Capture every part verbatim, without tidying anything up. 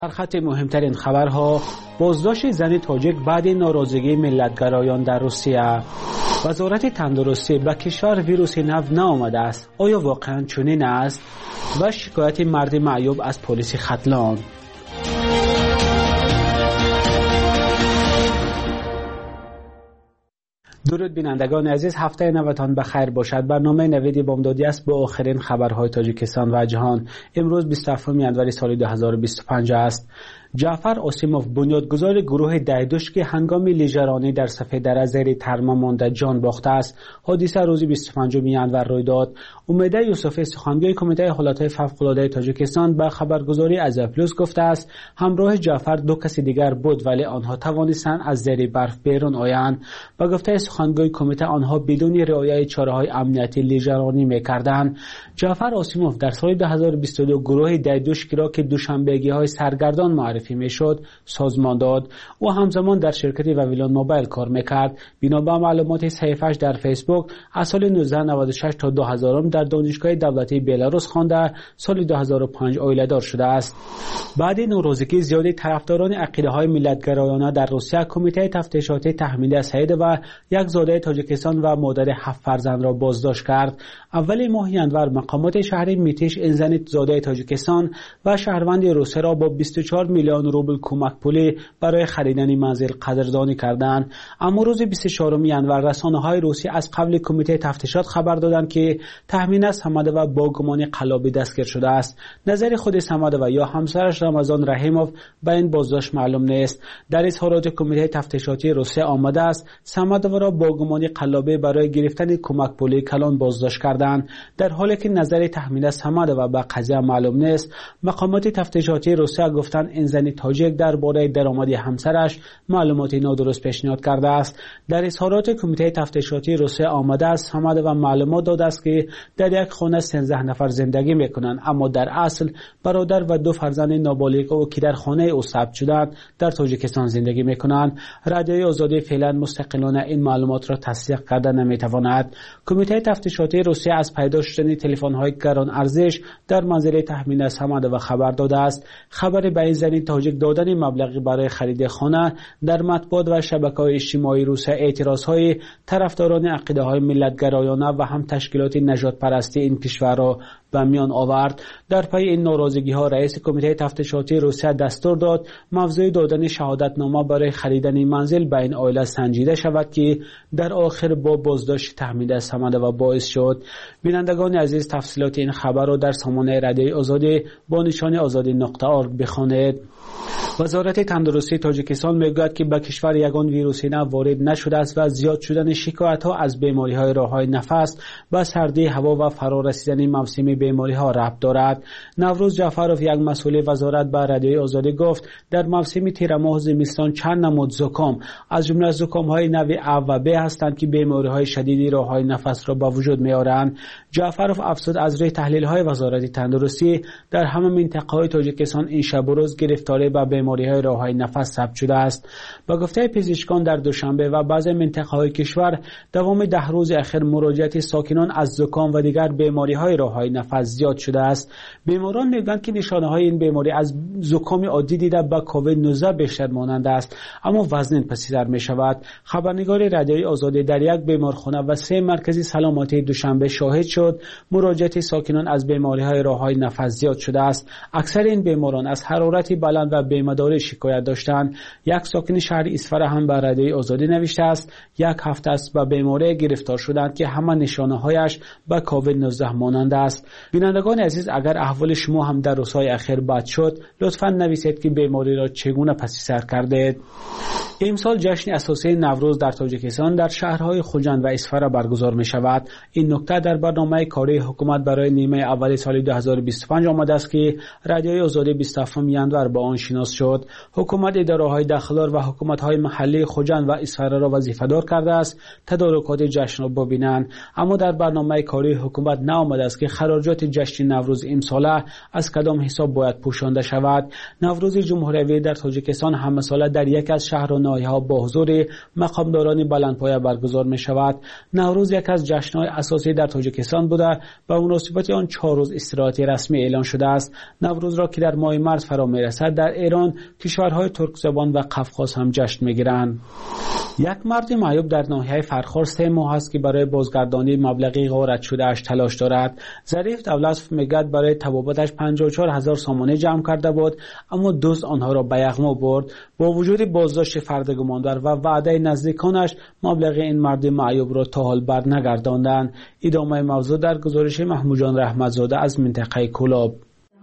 در خط مهمترین خبرها، بازداشت زن تاجیک بعد ناراضگی ملتگرایان در روسیه. وزارت تندرستی به کشور ویروس نو نآمده است. آیا واقعا چنین است؟ و شکایت مرد معیوب از پلیس ختلان. درود بینندگان عزیز، هفته نوتان بخیر باشد. برنامه نوید بامدادی است با آخرین خبرهای تاجیکستان و جهان. امروز بیست و هفتم ژانویه سال دو هزار و بیست و پنج است. جعفر آسیموف، بنیادگذار گروه دایدوش که هنگام لیژرانی در صف در زیر ترما مانده جان باخته است، حادثه روز بیست و پنجم ژانویه روی داد. امید یوسفی، سخنگوی کمیته حالات فوق‌العاده تاجیکستان، به خبرگزاری ازیا پلوس گفته است همراه جعفر دو کسی دیگر بود ولی آنها توانستند از زیر برف بیرون آیند. با گفته سخنگوی کمیته آنها بدون رعایت چاره‌های امنیتی لیژرانی می‌کردند. جعفر آسیموف در سال دو هزار و بیست و دو گروه دایدوش را که دوشنبگی‌های سرگردان معرفی میشد سازمان داد. او همزمان در شرکت واویلون موبایل کار میکرد. بنا به معلومات صحیفه‌اش در فیسبوک، از سال نوزده نود و شش تا دو هزار در دانشگاه دولتی بلاروس خوانده، سال دو هزار و پنج عائله‌دار شده است. بعد ناراضگی زیاد طرفداران عقیده‌های ملت‌گرایانه در روسیه، کمیته تفتیشاتی تحمیل سعید و یک زاده تاجیکستان و مادر هفت فرزند را بازداشت کرد. اول ماه ژانویه مقامات شهری میتیش این زن زاده تاجیکستان و شهروند روسیه را با بیست و چهار میلیون روبل کمک پولی برای خریدن منزل قدردانی کردند. اما روز بیست و چهارم ژانویه رسانه‌های روسی از قبل کمیته تفتیشات خبر دادند که تهمین سمد و با گمان قلابی دستگیر شده است. نظر خود سمد و یا همسرش رمضان رحیموف به این بازداشت معلوم نیست. در اظهارات کمیته تفتیشاتی روسیه آمده است سمد را با گمان قلابی برای گرفتن کمک پولی کلان بازداشت کردند، در حالی که نظر تهمین سمد و به قضیه معلوم نیست. مقامات تفتیشاتی روسیه گفتند این زن تاجیک درباره درآمد همسرش معلوماتی نادرست پیشنهاد کرده است. در اظهارات کمیته تفتیشاتی روسیه آمده است سمد و معلومات داده است که در یک خانه سیزده نفر زندگی میکنند، اما در اصل برادر و دو فرزند نابالغ او که در خانه او ثبت شدند در تاجیکستان زندگی میکنند. رادیوی آزادی فعلا مستقلانه این معلومات را تصدیق کرده نمیتواند. کمیته تفتیشاتی روسیه از پیدا شدن تلفن‌های گران ارزش در منزل تهمین سمد و خبر داده است. خبر به این زن تاجیک دادن مبلغی برای خرید خانه در مطبوعات و شبکه‌های اجتماعی روسیه اعتراض‌های طرفداران عقیده‌های ملت‌گرایانه و هم تشکیلات نجات پرستی این کشور را به میان آورد. در پی این ناراضگی‌ها رئیس کمیته تفتیشاتی روسیه دستور داد موضوع دادن شهادتنامه برای خریدن منزل به این عائله سنجیده شود که در آخر با بازداشت تحمیل سمد و باعث شد. بینندگان عزیز، تفصیلات این خبر را در سامانه رادیوی آزادی با نشان آزادی نقطه ارگ بخوانید. وزارت تندرستی تاجیکستان میگوید که به کشور یگان ویروس نو وارد نشده است و زیاد شدن شکایت‌ها از بیماری‌های راه‌های نفس به سردی هوا و فرارسیدن موسم بیماری‌ها ربط دارد. نوروز جعفروف، یک مسئول وزارت، به رادیوی آزادی گفت در موسم تیر ماه زمستان چند نمود زکام از جمله زکام‌های نوع ا و ب هستند که بیماری‌های شدید راه‌های نفس را به وجود می‌آورند. جعفروف افزود از روی تحلیل‌های وزارت تندرستی در همه منطقه‌های تاجیکستان این شب و روز گرفتاری به بیماری‌های راه‌های نفس ثبت شده است. با گفته پزشکان در دوشنبه و بعضی منطقه‌های کشور دوام ده روز اخیر مراجعت ساکنان از زکام و دیگر بیماری‌های راه‌های نفس زیاد شده است. بیماران میگویند که نشانه‌های این بیماری از زکام عادی دیده به کووید نوزده بیشتر مانند است، اما وزن پسیدار می‌شود. خبرنگار رادیوی آزادی در یک بیمارخانه و سه مرکز سلامتی دوشنبه شاهد شد مراجعت ساکنان از بیماری‌های راه‌های نفس زیاد شده است. اکثر این بیماران از حرارت بلند و بیمه‌داری شکایت داشتند. یک ساکن شهر اسفر هم به رادیوی آزادی نوشته است یک هفته است به بیماری گرفتار شدند که همه نشانه‌هایش به کووید نوزده مانند است. بینندگان عزیز، اگر احوال شما هم در روزهای اخیر بد شد لطفاً نویسید که بیماری را چگونه پس سر کردید. امسال جشن اساسی نوروز در تاجیکستان در شهرهای خوجند و اسفر برگزار می شود. این نکته در برنامه کاری حکومت برای نیمه اول سال دو هزار و بیست و پنج آمده است که رادیوی آزادی بیست و هفتم ژانویه با آن شناس شد. حکومت اداره‌های داخلار و حکومت‌های محلی خوجند و اصفهان را وظیفه‌دار کرده است تدارکات جشن را ببینند، اما در برنامه کاری حکومت نآمده است که خراجات جشن نوروز امساله از کدام حساب باید پوشانده شود. نوروز جمهوری در تاجیکستان همه ساله در یک از شهر و ناحیه‌ها با حضور مقامداران بلندپایه برگزار می شود. نوروز یک از جشن‌های اساسی در تاجیکستان بوده و مناسبت آن چهار روز استراحت رسمی اعلان شده است. نوروز را که در ماه مارس فرا می‌رسد در ایران کشورهای ترک زبان و قفقاز هم جشن می‌گیرند. یک مرد معیوب در ناحیه فرخار سه ماه است که برای بازگردانی مبلغی غارت شده اش تلاش دارد. ظریف دولت میگد برای تبابتش پنجاه و چهار هزار سامانه جمع کرده بود، اما دزد آنها را به یغما برد. با وجود بازداشت فرد گماندار و وعده نزدیکانش مبلغ این مرد معیوب را تا حال بر نگرداندند. ادامه موضوع در گزارش محمود جان رحمتزاده از منطقه کلاب.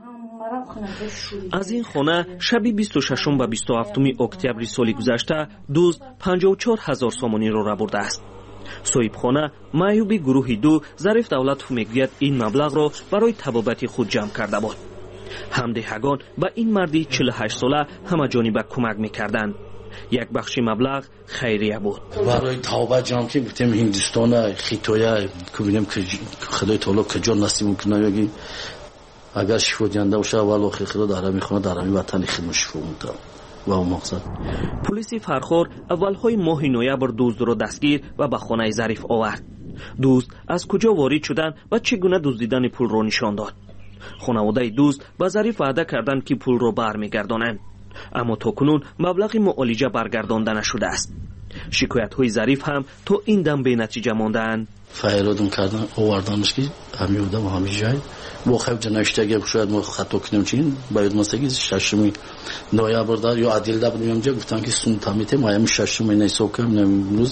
از این خانه شب بیست و ششم و بیست و هفتم اکتبر سال گذشته دزد پنجاه و چهار هزار سامانی را برده است. صاحب خانه معیوبی گروه دو ظریف دولت میگوید این مبلغ را برای طبابت خود جمع کرده بود. همدهگان به این مردی چهل و هشت ساله همه جانبه کمک میکردند. یک بخش مبلغ خیریه بود. برای طبابت جمع که بودیم هندوستان خیتویه که بینیم که خدای تعالی کجا نصیب کنه یکی اگر شفا دینده باشه اول آخر خدا در میخونه در همین وطن خدمت شفا مونده و اون مقصد. پلیس فرخار اولهای ماه نوامبر دزد را دستگیر و به خانه ظریف آورد. دزد از کجا وارد شدند و چگونه دزدیدن پول را نشان داد. خانواده دزد به ظریف وعده کردند که پول را برمیگردانند، اما تاکنون مبلغ معالجه برگردانده نشده است. شکایت های ظریف هم تا این دم به نتیجه ماندند. فایرادون کردن آوردنش که همین بودم و همین جای با خیلی جنایشته اگر شاید ما خطا کنیم چین باید مستقی ششمی نوامبر دار یا عدیل دا بودیم اینجا گفتن که سون تامیته ما هم ششمی نیسو کنیم امروز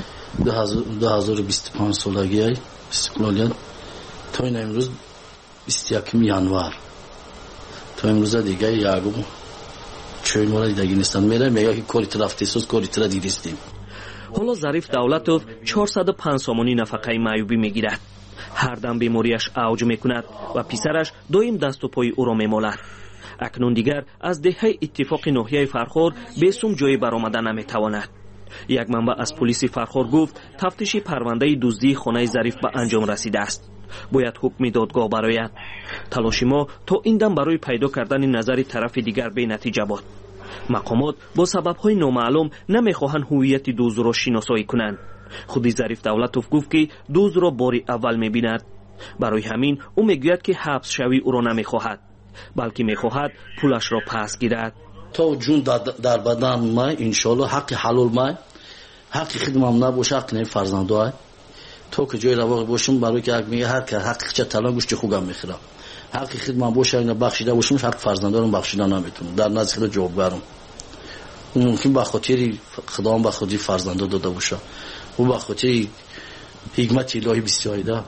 دو هزار و بیست و پنج سالگی های استقلالیت تا این امروز بیست و یکم ینوار تا امروز دیگه یکم چوی مورا دیگه نیستن میره میگه که کاری طرف تیسوز کاری طرف دیدیستیم. حالا ظریف دولتوف چهارصد و پنج سامانی نفقه معیوبی میگیرد. هر دم بیماریش اوج میکند و پسرش دائم دست و پای او را میمالد. اکنون دیگر از دهه اتفاق ناحیه فرخار بیسوم جای برآمدن نمیتواند. یک منبع از پلیس فرخار گفت تفتیش پرونده دزدی خانه ظریف به انجام رسیده است. باید حکم دادگاه برآید. تلاش ما تا این دم برای پیدا کردن نظر طرف دیگر به نتیجه بود. مقامات با سبب‌های نامعلوم نمیخواهند هویت دزد را شناسایی کنند. خودی ظریف دولتوف گفت که دزد را باری اول میبیند. برای همین او میگوید که حبس شوی او را نمیخواهد، بلکه میخواهد پولش را پس گیرد. تا جون در بدن ما انشالله حق حلال ما حق خدمم نباشه حق نه فرزندای تو که جای روا باشم برای که حق میگه هر که حق چه طلا گوشت خوگم میخورم حق خدمم باشه اینا بخشیده باشم حق فرزندارم بخشیده نمیتونم در نزد خدا جوابگارم. ممکن به خاطر خدام به خاطر فرزندا داده باشه و به خاطر حکمت الهی بسیار.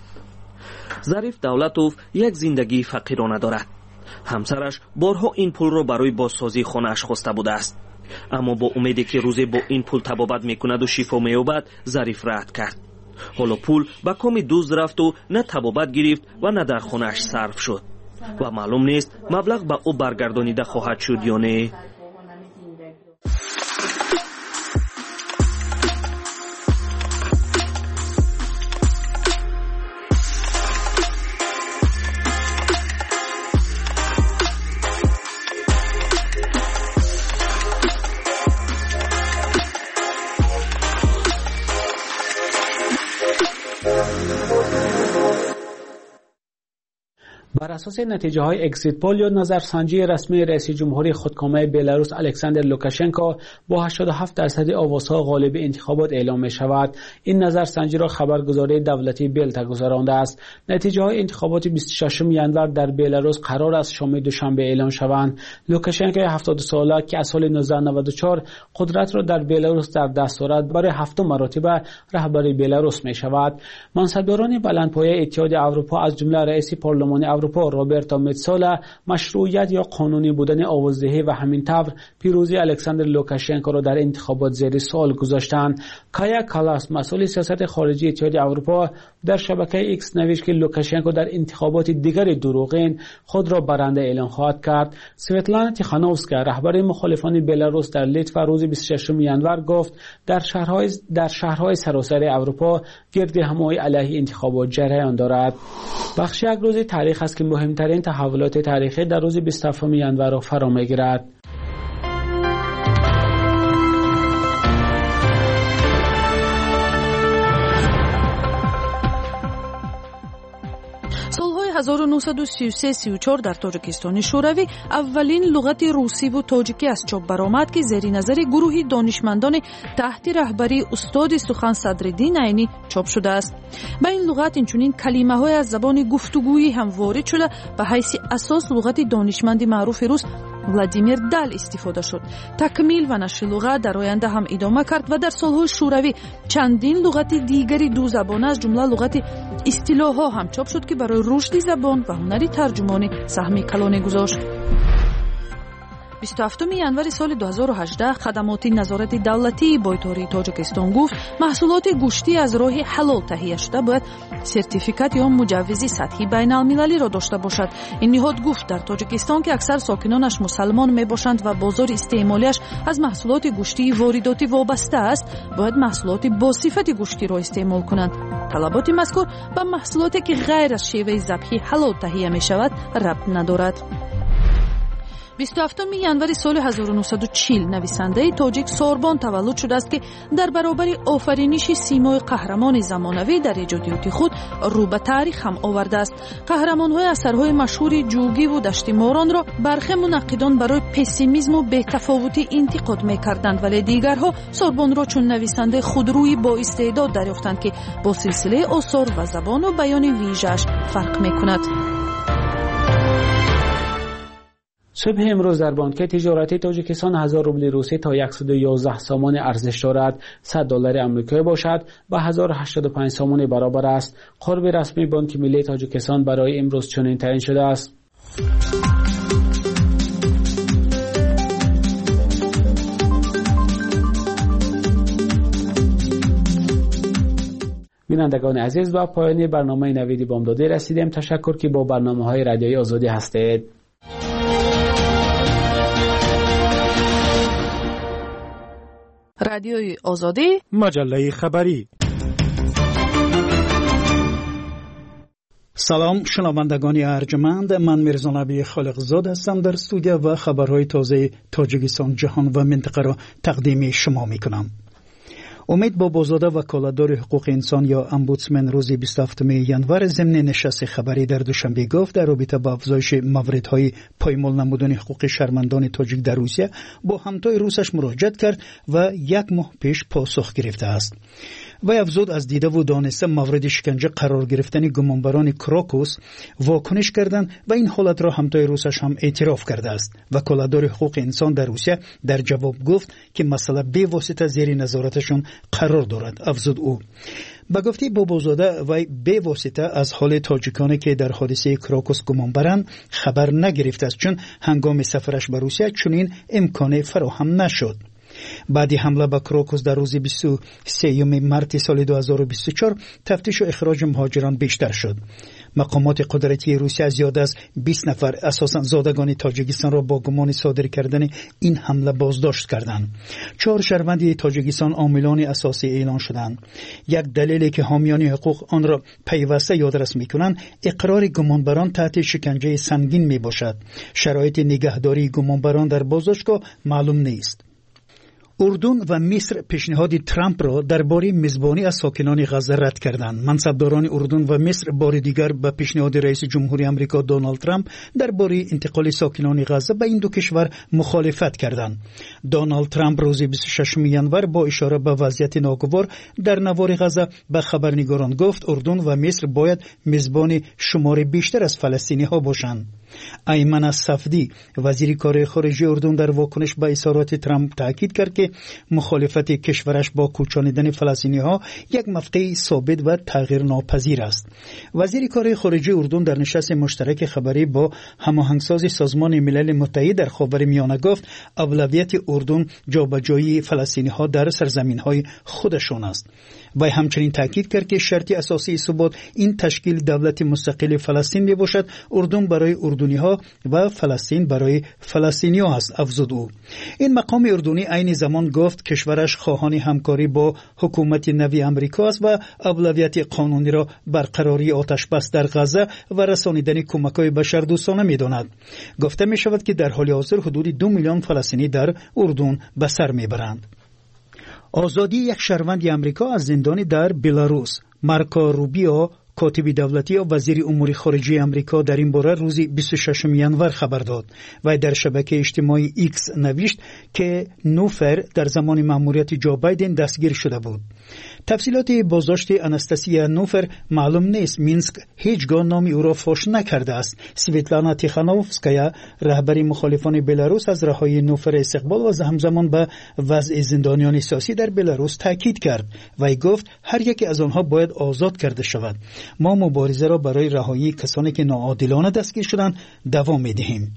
ظریف دولتوف یک زندگی فقیرانه دارد. همسرش بارها این پول را برای بازسازی خانه‌اش خواسته بوده است، اما با امیدی که روزی با این پول طبابت میکند و شفا مییابد ظریف رد کرد. حالا پول به کام دزد رفت و نه طبابت گرفت و نه در خانه‌اش صرف شد و معلوم نیست مبلغ به او برگردانیده خواهد شد یا نه. بر اساس نتیجه های اگزیت پول یا نظرسنجی رسمی رئیس جمهوری خودکامه بلاروس الکساندر لوکاشنکو با هشتاد و هفت درصد آوازها غالب انتخابات اعلام می شود. این نظرسنجی را خبرگزاری دولتی بلتا گزارانده است. نتیجه های انتخابات بیست و ششم ژانویه در بلاروس قرار است شام دوشنبه اعلام شوند. لوکاشنکو هفتاد ساله که از سال نوزده نود و چهار قدرت را در بلاروس در دست دارد برای هفتم مرتبه رهبری بلاروس می شود. منصبداران بلندپایه اتحاد اروپا از جمله رئیس پارلمان اروپا اروپا روبرتو متسولا مشروعیت یا قانونی بودن آوازدهی و همین طور پیروزی الکساندر لوکاشنکو را در انتخابات زیر سوال گذاشتند. کایا کالاس مسئول سیاست خارجی اتحادیه اروپا در شبکه ایکس نوشت که لوکاشنکو در انتخابات دیگر دروغین خود را برنده اعلام خواهد کرد. سویتلانا تیخانوفسکا رهبر مخالفان بلاروس در لیتوا روز بیست و ششم ژانویه گفت در شهرهای در شهرهای سراسر اروپا گردهمایی علیه انتخابات جریان دارد. بخش یک روز تاریخ است که مهمترین تحولات تاریخی در روز بیست و هفتم ژانویه را فرا میگیرد. هزار و نهصد و سی و سه سی و چهار در تاجیکستان شوروی اولین لغت روسی و تاجیکی از چاپ برآمد که زیر نظر گروهی دانشمندان تحت رهبری استاد سخن صدرالدین عینی چاپ شده است. با این لغت اینچنین کلمه‌های از زبان گفتگویی هم وارد شده به حیث اساس لغت دانشمند معروف روس ولادیمیر دال استفاده شد. تکمیل و نشر لغت در آینده هم ادامه کرد و در سالهای شوروی چندین لغت دیگری دو زبانه از جمله لغت اصطلاح‌ها هم چاپ شد که برای رشد زبان و هنر ترجمانی سهمی کلانی گذاشت. بیست و هفتم ژانویه سال دو هزار و هجده خدمات نظارت دولتی بایتاری تاجیکستان گفت محصولات گوشتی از راه حلال تهیه شده باید سرتیفیکات یا مجوز سطحی بین المللی را داشته باشد. این نهاد گفت در تاجیکستان که اکثر ساکنانش مسلمان می باشند و بازار استعمالیش از محصولات گوشتی وارداتی وابسته است، باید محصولات با صفت گوشتی را استعمال کنند. طلبات مذکور به محصولاتی که غیر از شیوه ذبحی حلال تهیه می شود ربط ندارد. بیست و هفتم ژانویه سال هزار و نهصد و چهل نویسنده تاجیک ساربان تولد شده است که در برابر آفرینش سیمای قهرمان زمانوی در ایجادیات خود رو به تاریخ هم آورده است. قهرمان‌های اثرهای مشهور جوگی و دشت ماران را برخی منقدان برای پسیمیسم و بی‌تفاوتی انتقاد می‌کردند، ولی دیگرها ساربان را چون نویسنده خودرویی با استعداد دریافتند که با سلسله آثار و زبان و بیان ویژه‌اش فرق می‌کند. صبح امروز در بانک تجارتی تاجیکستان هزار روبل روسی تا صد و یازده سامان ارزش دارد. صد دلار آمریکایی باشد و هزار و هشتاد و پنج سامان برابر است. قرب رسمی بانک ملی تاجیکستان برای امروز چنین تعیین شده است. بینندگان عزیز، با پایان برنامه نویدی بامدادی رسیدیم. تشکر که با برنامه‌های رادیویی آزادی هستید. رادیوی آزادی، مجله خبری. سلام شنوندگان ارجمند، من میرزا نبی خالقزاد هستم در استودیو و خبرهای تازه تاجیکستان، جهان و منطقه را تقدیم شما میکنم. امید بابازاده وکالتدار حقوق انسان یا امبودسمن روز بیست و هفتم ژانویه ضمن نشست خبری در دوشنبه گفت در رابطه با افزایش مواردهای پایمال نمودن حقوق شهروندان تاجیک در روسیه با همتای روسش مراجعه کرد و یک ماه پیش پاسخ گرفته است. و افزود از دیده و دانسته مورد شکنجه قرار گرفتن گمانبران کراکوس واکنش کردند و این حالت را همتای روسش هم اعتراف کرده است. وکالتدار حقوق انسان در روسیه در جواب گفت که مسئله به واسطه زیر نظارتشون قرار دارد. افزود او با گفته بابازاده و به واسطه از حال تاجیکانی که در حادثه کراکوس گمان برند خبر نگرفته است، چون هنگام سفرش به روسیه چنین امکان فراهم نشد. بعد حمله به کراکوس در روز بیست و سوم مارس سال دو هزار و بیست و چهار تفتیش و اخراج مهاجران بیشتر شد. مقامات قدرتی روسیه زیاد از بیست نفر اساساً زادگان تاجیکستان را با گمان صادر کردن این حمله بازداشت کردند. چهار شهروند تاجیکستان عاملان اساسی اعلان شدند. یک دلیلی که حامیان حقوق آن را پیوسته یادرس می‌کنند اقرار گمانبران تحت شکنجه سنگین میباشد. شرایط نگهداری گمانبران در بازداشتگاه معلوم نیست. اردن و مصر پیشنهاد ترامپ را درباره میزبانی از ساکنان غزه رد کردند. منصبداران اردن و مصر بار دیگر به پیشنهاد رئیس جمهوری آمریکا دونالد ترامپ درباره انتقال ساکنان غزه به این دو کشور مخالفت کردند. دونالد ترامپ روز بیست و ششم ژانویه با اشاره به وضعیت ناگوار در نوار غزه به خبرنگاران گفت اردن و مصر باید میزبان شمار بیشتر از فلسطینی ها باشند. ایمن الصفدی وزیر کار خارجه اردن در واکنش به اظهارات ترامپ تاکید کرد که که مخالفت کشورش با کوچانیدن فلسطینی‌ها یک مفقه ثابت و تغییر ناپذیر است. وزیر کار خارجه اردن در نشست مشترک خبری با هماهنگساز سازمان ملل متحد در خاورمیانه گفت اولویت اردن جابجایی فلسطینی‌ها در سرزمین‌های خودشان است. و همچنین تاکید کرد که شرط اساسی ثبات این تشکیل دولت مستقل فلسطین می باشد. اردن برای اردنی‌ها و فلسطین برای فلسطینی‌ها است، افزود او. این مقام اردنی عین زمان گفت کشورش خواهان همکاری با حکومت نوی آمریکا است و اولویت قانونی را برقراری آتش بس در غزه و رسانیدن کمک‌های بشردوستانه می‌داند. گفته می‌شود که در حال حاضر حدود دو میلیون فلسطینی در اردن به سر می‌برند. آزادی یک شهروند آمریکا از زندان در بلاروس. مارکو روبیو کاتب دولتی و وزیر امور خارجه آمریکا در این باره روز بیست و ششم ژانویه خبر داد و در شبکه اجتماعی ایکس نوشت که نوفر در زمان مأموریت جو بایدن دستگیر شده بود. تفصیلات بازداشت آناستاسیا نوفر معلوم نیست. مینسک هیچگاه نام او را فاش نکرده است. سویتلانا تیخانوفسکایا رهبر مخالفان بلاروس از رهایی نوفر استقبال و همزمان به وضع زندانیان سیاسی در بلاروس تاکید کرد و گفت هر یکی از آنها باید آزاد کرده شود. ما مبارزه را برای رهایی کسانی که ناعادلانه دستگیر شدند دوام می‌دهیم.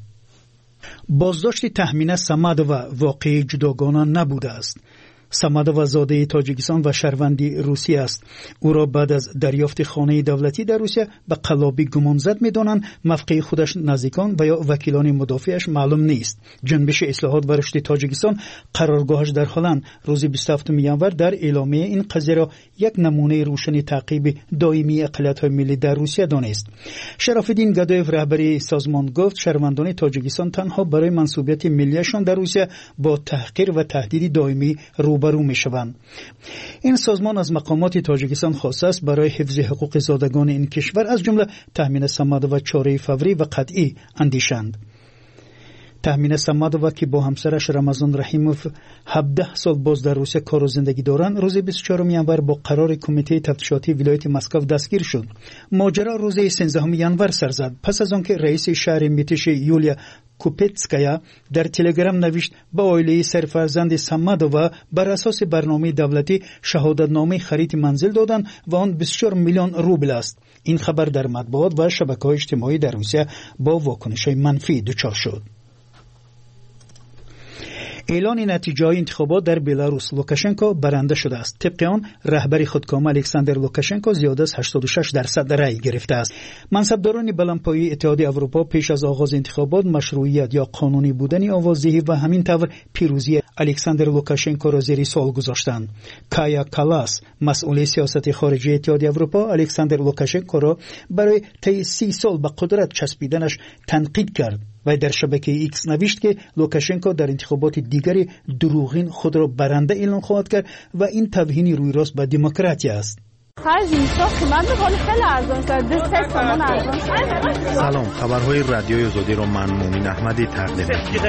بازداشت تهمینه سمدووا واقعی جداگانه نبوده است. سمدووا زاده تاجیکستان و شهروندی روسیه است. او را بعد از دریافت خانه دولتی در روسیه به قلابی گمانزد می‌دانند. موقع خودش نزدیکان و یا وکیلان مدافعش معلوم نیست. جنبش اصلاحات و رشد تاجیکستان قرارگاهش در هلند روز بیست و هفتم ژانویه در اعلامیه این قضیه را یک نمونه روشن تعقیب دائمی اقلیت‌های ملی در روسیه دانست. شراف‌الدین گدایف رهبر سازمان گفت شهروندان تاجیکستان تنها برای منصوبیت ملیشان در روسیه با تحقیر و تهدید دائمی روبرو میشوند. این سازمان از مقامات تاجیکستان خواسته است برای حفظ حقوق زادگان این کشور از جمله تامین سمدووا چاره فوری و قطعی اندیشند. تامین سمدووا که با همسرش رمضان رحیموف هفده سال باز در روسیه کار و زندگی دارند روز بیست و چهارم ژانویه با قرار کمیته تفتیشاتی ولایت مسکو دستگیر شد. ماجرا روز سیزدهم ژانویه سر زد پس از آنکه رئیس شهر میتش یولیا کوپتسکایا در تلگرام نوشت به عائله سرفرزند سمدووا بر اساس برنامه دولتی شهادتنامه خرید منزل دادند و آن بیست و چهار میلیون روبل است. این خبر در مطبوعات و شبکه‌های اجتماعی در روسیه با واکنش‌های منفی دچار شد. اعلان نتیجه انتخابات در بلاروس. لوکاشنکو برنده شده است. طبق آن رهبر خودکام الکساندر لوکاشنکو زیاد از هشتاد و شش درصد رأی گرفته است. منصبداران بلندپایه اتحادیه اروپا پیش از آغاز انتخابات مشروعیت یا قانونی بودن آوازدهی و همین طور پیروزی الکساندر لوکاشنکو را زیر سوال گذاشتند. کایا کالاس مسئول سیاست خارجی اتحادیه اروپا الکساندر لوکاشنکو را برای طی سی سال به قدرت چسبیدنش تنقید کرد و در شبکه ایکس نوشت که لوکاشنکو در انتخابات دیگری دروغین خود را برنده اعلام خواهد کرد و این توهین روی راست به دموکراسی است. سلام، خبرهای رادیوی آزادی را من مومن احمدی تقدیم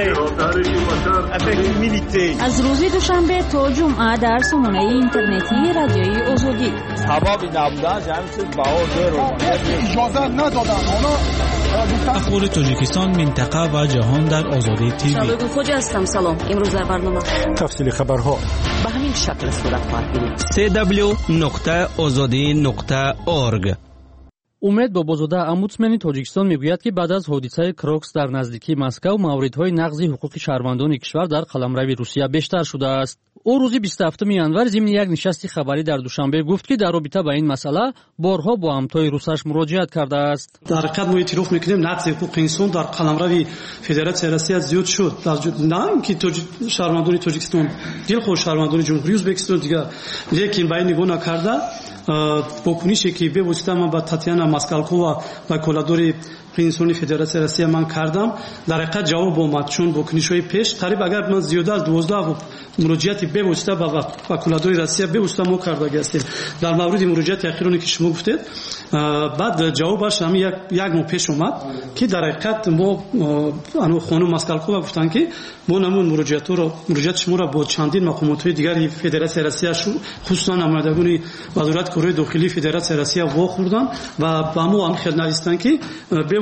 می‌کنم. از روز دوشنبه تا جمعه در سامانه اینترنتی رادیوی آزادی. سببی نبودن جمعی چیز باور رو اجازه ندادن. اخبار تاجیکستان، منطقه و جهان در آزادی تیوی. شالوگو خوجا هستم. سلام. امروز در برنامه تفصیل خبرها به همین شکل صورت خواهد گرفت. سی دبلیو نقطه آزادی نقطه اورگ. امید بابازاده امبودسمن تاجیکستان میگوید که بعد از حادثه کروکس در نزدیکی مسکو موردهای نقض حقوق شهروندان کشور در قلمرو روسیه بیشتر شده است. او روز بیست و هفتم ژانویه ضمن یک نشست خبری در دوشنبه گفت که در رابطه با این مسئله بارها با همتای روسش مراجعت کرده است. در حقیقت ما اعتراف میکنیم نقض حقوق انسان در قلمرو فدراسیون روسیه زیاد شد. نه اینکه شهروندان تاجیکستان دل خوش شهروندان جمهوری ازبکستان دیگر لیکن با این نگاه نکرده واکنشی که به واسطه من با تاتیانا ماسکالکووا و کولادوری انسانی فدراسیون روسیه من کردم در حقیقت جواب اومد. چون واکنش‌های پیش قریب اگر من زیاده از دوازده مراجعاتی به واسطه با وکولادوری روسیه به واسطه ما کرده هستیم در مورد مراجعات اخیرانی که شما گفتید بعد جوابش هم یک یک ماه پیش اومد که در حقیقت ما انو خانم ماسکالکووا گفتن که ما نمون مراجعات رو مراجعات شما را با چندین مقامات دیگری فدراسیون روسیه خصوصا نمایندگان وزارت کارهای داخلی فدراسیون روسیه واخوردن و با ما هم خدمت هستند که به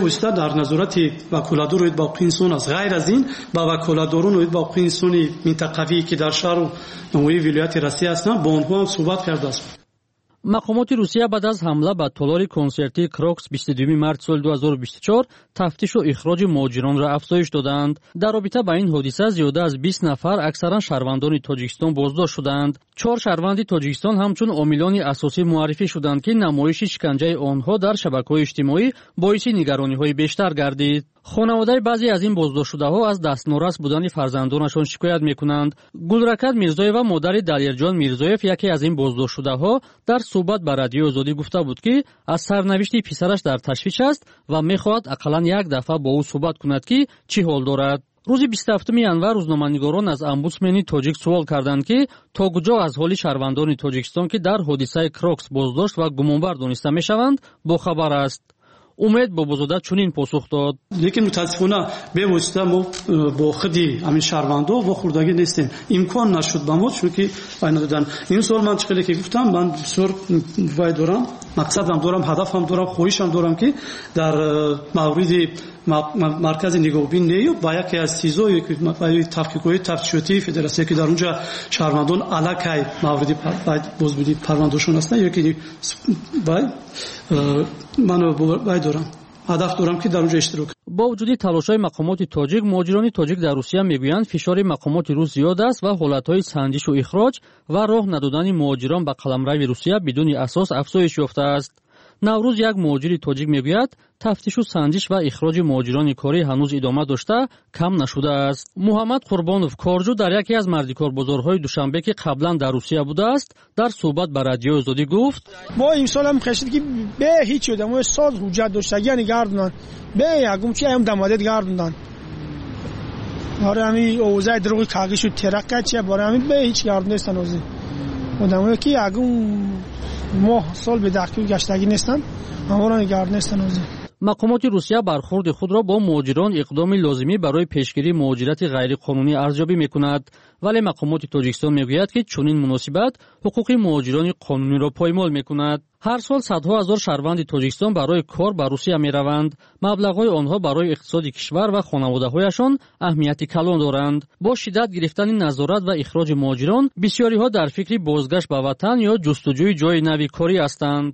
بوسته در نظارت وکالتدار هیئت حقوق انسان است. غیر از این با وکالتداران هیئت حقوق انسان منطقوی که در شهر و نمایی ولایت روسیه هستند با آنها هم صحبت کرده است. мақомоти русия баъд аз ҳамла ба толори консертии крокс бисту дуюми марти соли дуҳазору бисту чор тафтишу ихроҷи муҳоҷиронро афзоиш доданд. дар робита ба ин ҳодиса зиёда аз бист нафар аксаран шаҳрвандони тоҷикистон боздошт шуданд. чор шаҳрванди тоҷикистон ҳамчун омилони асосӣ муаррифӣ шуданд ки намоиши шиканҷаи онҳо дар шабакаҳои иҷтимоӣ боиси нигарониҳои бештар гардид. خانواده بعضی از این بازداشت‌شده‌ها از دستنورس بودن فرزندانشان شکایت می‌کنند. گلرکت میرزایف و مادر دلیرجان میرزایف یکی از این بازداشت‌شده‌ها در صحبت با رادیو آزادی گفته بود که از سرنوشت پسرش در تشویش است و می‌خواهد اقلاً یک دفعه با او صحبت کند که چی حال دارد. روزی بیست و هفتم январ روزنامه‌نگاران از امبودسمنی تاجیک سوال کردند که تا کجا از حال شهروندان تاجیکستان که در حادثه کروکس بازداشت و گمانبر دانسته می‌شوند با خبر است. умед бобозода чунин посух дод. лекин мутаассифона бевосита мо бо худи ҳамин шаҳрвандо вохӯрдагӣ нестем. имкон нашуд ба мо чунки байна додан. ин сол ман чиқаде ки гуфтам ман бисёр вай дорам, мақсадам дорам, ҳадафам дорам, хоҳишам дорам ки дар мавриди маркази нигоҳубин неё ба яке аз тизои таҳқиқоти тафтишотии федератсия ки дар унҷа шаҳрвандон аллакай мавриди бозбинӣ парвандошон ҳастанд ёки бай ман бай дорам ҳадаф дорам ки дар унҷа иштирок. бо вуҷуди талошҳои мақомоти тоҷик муҳоҷирони тоҷик дар русия мегӯянд фишори мақомоти рус зиёд аст ва ҳолатҳои санҷишу ихроҷ ва роҳ надодани муҳоҷирон ба қаламрави русия бидуни асос афзоиш ёфтааст. наврӯз як муҳоҷири тоҷик мегӯяд тафтишу санҷиш ва ихроҷи муҳоҷирони корӣ ҳанӯз идома дошта кам нашудааст. муҳаммад қурбонов корҷӯ дар яке аз мардикорбозорҳои душанбе ки қаблан дар русия будааст дар суҳбат ба радиои озодӣ гуфт: мо имсолам хешид ки бе ҳеҷ ёда мо соз ҳуҷҷат доштагиани гардонанд бе ягум чи аям дамадет гардонанд бара ами овозаи дурӯғи кағишу тераққа чи бара ами бе ҳеҷ гардонестан ози одамое ки ягум моҳ сол бедахтур гаштагӣ нестанд амора гардонестан ози. мақомоти русия бархурди худро бо муҳоҷирон иқдоми лозимӣ барои пешгирии муҳоҷирати ғайриқонунӣ арзёбӣ мекунад, вале мақомоти тоҷикистон мегӯяд ки чунин муносибат ҳуқуқи муҳоҷирони қонуниро поймол мекунад. ҳар сол садҳо ҳазор шаҳрванди тоҷикистон барои кор ба русия мераванд. маблағҳои онҳо барои иқтисоди кишвар ва хонаводаҳояшон аҳамияти калон доранд. бо шиддат гирифтани назорат ва ихроҷи муҳоҷирон бисёриҳо дар фикри бозгашт ба ватан ё ҷустуҷӯи ҷойи нави корӣ ҳастанд.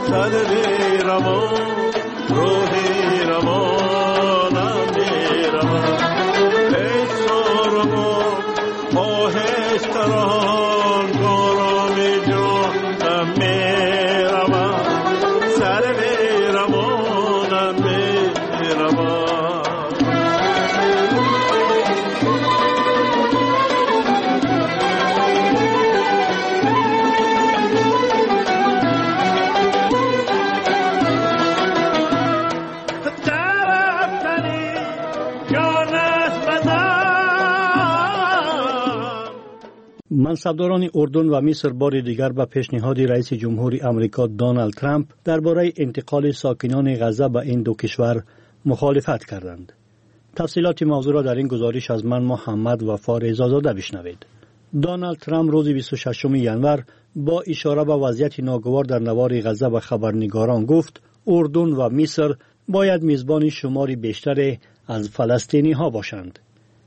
صدر روان روحی روانم میروم عشق و روان خواهش تران گرام جانم میروم صدر روانم میروم منصبداران اردن و مصر بار دیگر به پیشنهاد رئیس جمهور امریکا دونالد ترامپ درباره انتقال ساکنان غزه به این دو کشور مخالفت کردند. تفصیلات موضوع را در این گزارش از من محمد وفا رضازاده بشنوید. دونالد ترامپ روز بیست و ششم ژانویه با اشاره به وضعیت ناگوار در نوار غزه به خبرنگاران گفت اردن و مصر باید میزبان شماری بیشتری از فلسطینی ها باشند.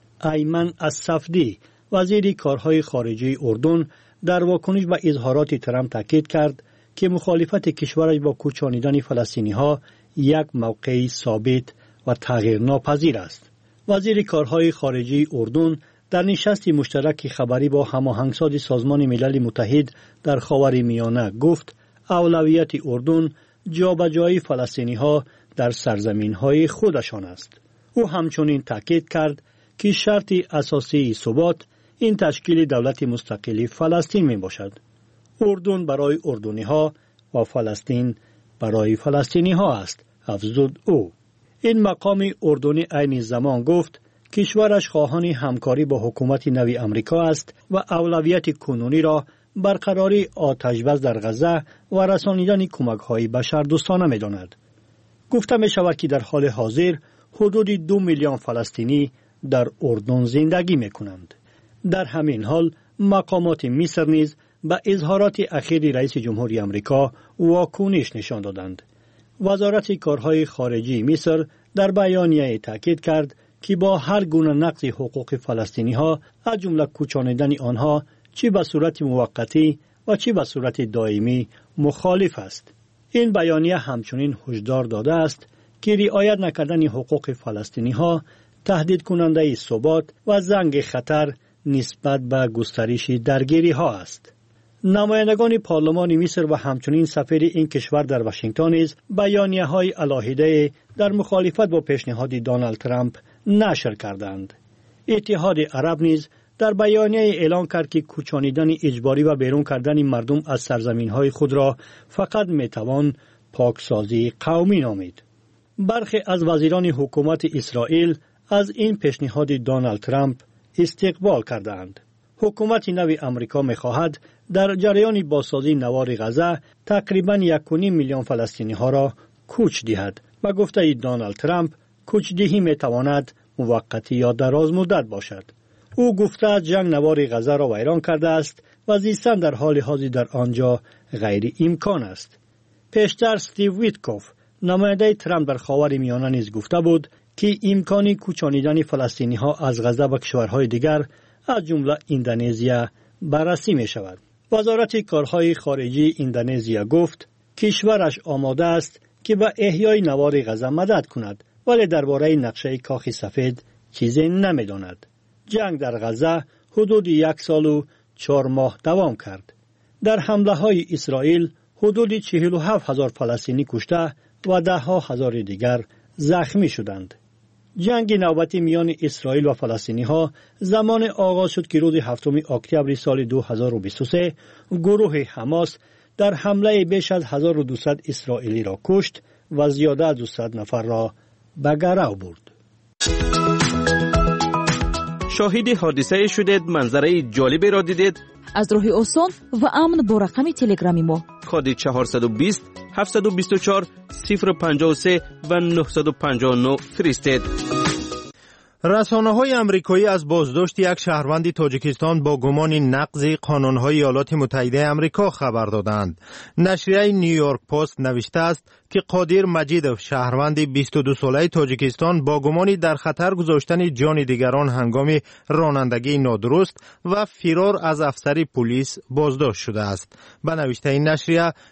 ایمن الصفدی وزیر کارهای خارجه اردن در واکنش به اظهارات ترامپ تاکید کرد که مخالفت کشورش با کوچانیدن فلسطینی ها یک موقع ثابت و تغییر ناپذیر است. وزیر کارهای خارجه اردن در نشست مشترک خبری با هماهنگساز سازمان ملل متحد در خاورمیانه گفت اولویت اردن جابجایی فلسطینی ها در سرزمین های خودشان است. او همچنین تاکید کرد که شرط اساسی ثبات این تشکیل دولت مستقل فلسطین می باشد. اردن برای اردنی ها و فلسطین برای فلسطینی ها است، افزود او. این مقام اردنی عین زمان گفت کشورش خواهان همکاری با حکومت نو امریکا است و اولویت کنونی را برقراری آتش‌بس در غزه و رسانیدن کمک‌های بشردوستانه می داند. گفته می شود که در حال حاضر حدود دو میلیون فلسطینی در اردن زندگی می کنند. در همین حال مقامات مصر نیز به اظهارات اخیر رئیس جمهوری امریکا واکنش نشان دادند. وزارت کارهای خارجه مصر در بیانیه تاکید کرد که با هر گونه نقض حقوق فلسطینی ها از جمله کوچانیدن آنها چه به صورت موقتی و چه به صورت دائمی مخالف است. این بیانیه همچنین هشدار داده است که رعایت نکردن حقوق فلسطینی ها تهدید کننده ثبات و زنگ خطر نسبت به گسترش درگیری ها است. نمایندگان پارلمان مصر و همچنین سفیر این کشور در واشنگتن نیز بیانیه های علاهیده در مخالفت با پیشنهاد دونالد ترامپ نشر کردند. اتحاد عرب نیز در بیانیه اعلام کرد که کوچانیدن اجباری و بیرون کردن مردم از سرزمین های خود را فقط میتوان پاکسازی قومی نامید. برخی از وزیران حکومت اسرائیل از این پیشنهاد دونالد ترامپ استقبال کردند. حکومت نو امریکا می‌خواهد در جریان بازسازی نوار غزه تقریباً یک و نیم میلیون فلسطینی ها را کوچ دهد و گفته دونالد ترامپ کوچ دهی می‌تواند موقتی یا دراز مدت باشد. او گفته است جنگ نوار غزه را ویران کرده است و زیستن در حال حاضر در آنجا غیر امکان است. پیشتر استیو ویتکوف نماینده ترامپ در خاورمیانه نیز گفته بود که امکان کوچانیدن فلسطینی ها از غزه و کشورهای دیگر از جمله اندونزیا بررسی می شود. وزارت کارهای خارجه اندونزیا گفت کشورش آماده است که به احیای نوار غزه مدد کند ولی درباره نقشه کاخ سفید چیزی نمی داند. جنگ در غزه حدود یک سال و چهار ماه دوام کرد. در حمله های اسرائیل حدود چهل و هفت هزار فلسطینی کشته و ده ها هزار دیگر زخمی شدند. جنگ نوبتی میان اسرائیل و فلسطینی ها زمان آغاز شد که روز هفتم اکتبر سال دو هزار و بیست و سه گروه حماس در حمله بیش از هزار و دویست اسرائیلی را کشت و زیاده از دویست نفر را به گرو برد. شاهد حادثه شدید، منظره جالبی را دیدید؟ از راه آسان و امن با رقم تلگرامی ما کد چهارصد و بیست هفتصد و بیست و چهار صفر پنجاه و سه و نهصد و پنجاه و نه فرستید. رسانه‌های آمریکایی از بازداشت یک شهروند تاجیکستان با گمان نقض قانون‌های ایالات متحده آمریکا خبر دادند. نشریه نیویورک پست نوشته است که قادر مجیدوف شهروند بیست و دو ساله تاجیکستان با گمان در خطر گذاشتن جان دیگران هنگام رانندگی نادرست و فرار از افسر پلیس بازداشت شده است. به نوشته این نشریه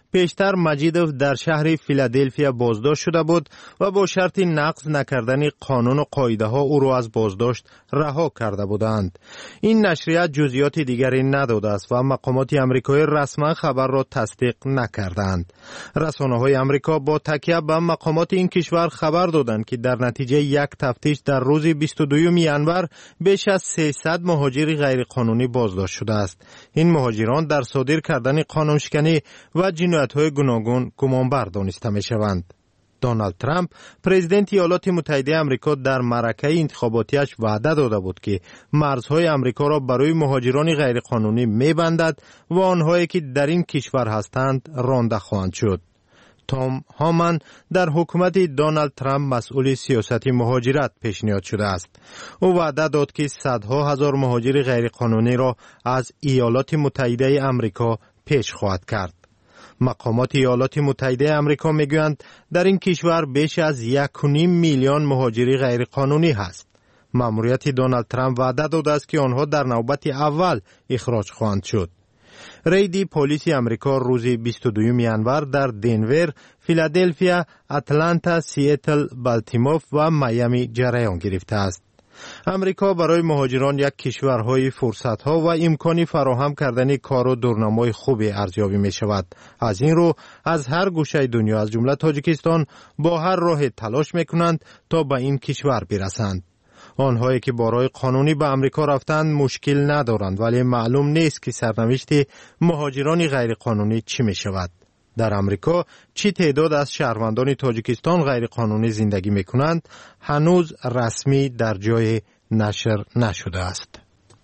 پیشتر مجیدوف در شهر فیلادلفیا بازداشت شده بود و با شرط نقض نکردن قانون و قاعده ها او را از بازداشت رها کرده بودند. این نشریه جزئیات دیگری نداده است و مقامات آمریکایی رسما خبر را تصدیق نکردند. رسانه‌های آمریکا با تکیه به مقامات این کشور خبر دادند که در نتیجه یک تفتیش در روز بیست و دوم ژانویه بیش از سیصد مهاجر غیرقانونی بازداشت شده است. این مهاجران در صادر کردن قانونشکنی و جنایت‌های گوناگون گمانبر دانسته می‌شوند. دونالد ترامپ پرزیدنت ایالات متحده آمریکا در معرکه انتخاباتیش وعده داده بود که مرزهای آمریکا را برای مهاجران غیرقانونی می‌بندد و آنهایی که در این کشور هستند رانده خواهند شد. توم هامان در حکومت دونالد ترامپ مسئول سیاست مهاجرت پیشنهاد شده است. او وعده داد که صدها هزار مهاجر غیرقانونی را از ایالات متحده آمریکا پیش خواهد کرد. مقامات ایالات متحده آمریکا میگویند در این کشور بیش از یک و نیم میلیون مهاجر غیرقانونی هست. مأموریت دونالد ترامپ وعده داده است که آنها در نوبت اول اخراج خواهند شد. ریدی پلیس آمریکا روز بیست و دوم ژانویه در دنور، فیلادلفیا، اتلانتا، سیاتل، بالتیمور و میامی جریان گرفته است. امریکا برای مهاجران یک کشورهای فرصت‌ها و امکانی فراهم کردن کار و دورنمای خوبی ارزیابی می شود. از این رو از هر گوشه دنیا از جمله تاجیکستان با هر راه تلاش می کنند تا به این کشور برسند. آنهایی که با راه قانونی به امریکا رفتند مشکل ندارند، ولی معلوم نیست که سرنوشت مهاجران غیرقانونی چی می شود. در امریکا چی تعداد از شهروندان تاجیکستان غیرقانونی زندگی می کنند هنوز رسمی در جای نشر نشده است.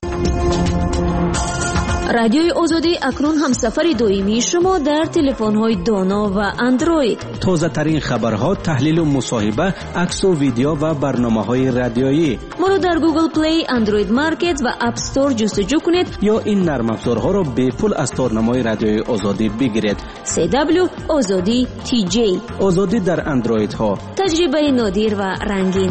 رادیوی آزادی اکنون همسفر دائمی شما در تلفن‌های دانا و اندروید. تازه ترین خبرها، تحلیل و مصاحبه، عکس و ویدیو و برنامه‌های رادیویی. ما را در گوگل پلی، اندروید مارکت و اپ استور جستجو کنید یا این نرم افزارها را به پول از تارنمای رادیوی آزادی بگیرید. سی دبلیو آزادی تی جی. آزادی در اندروید ها. تجربه نادر و رنگین.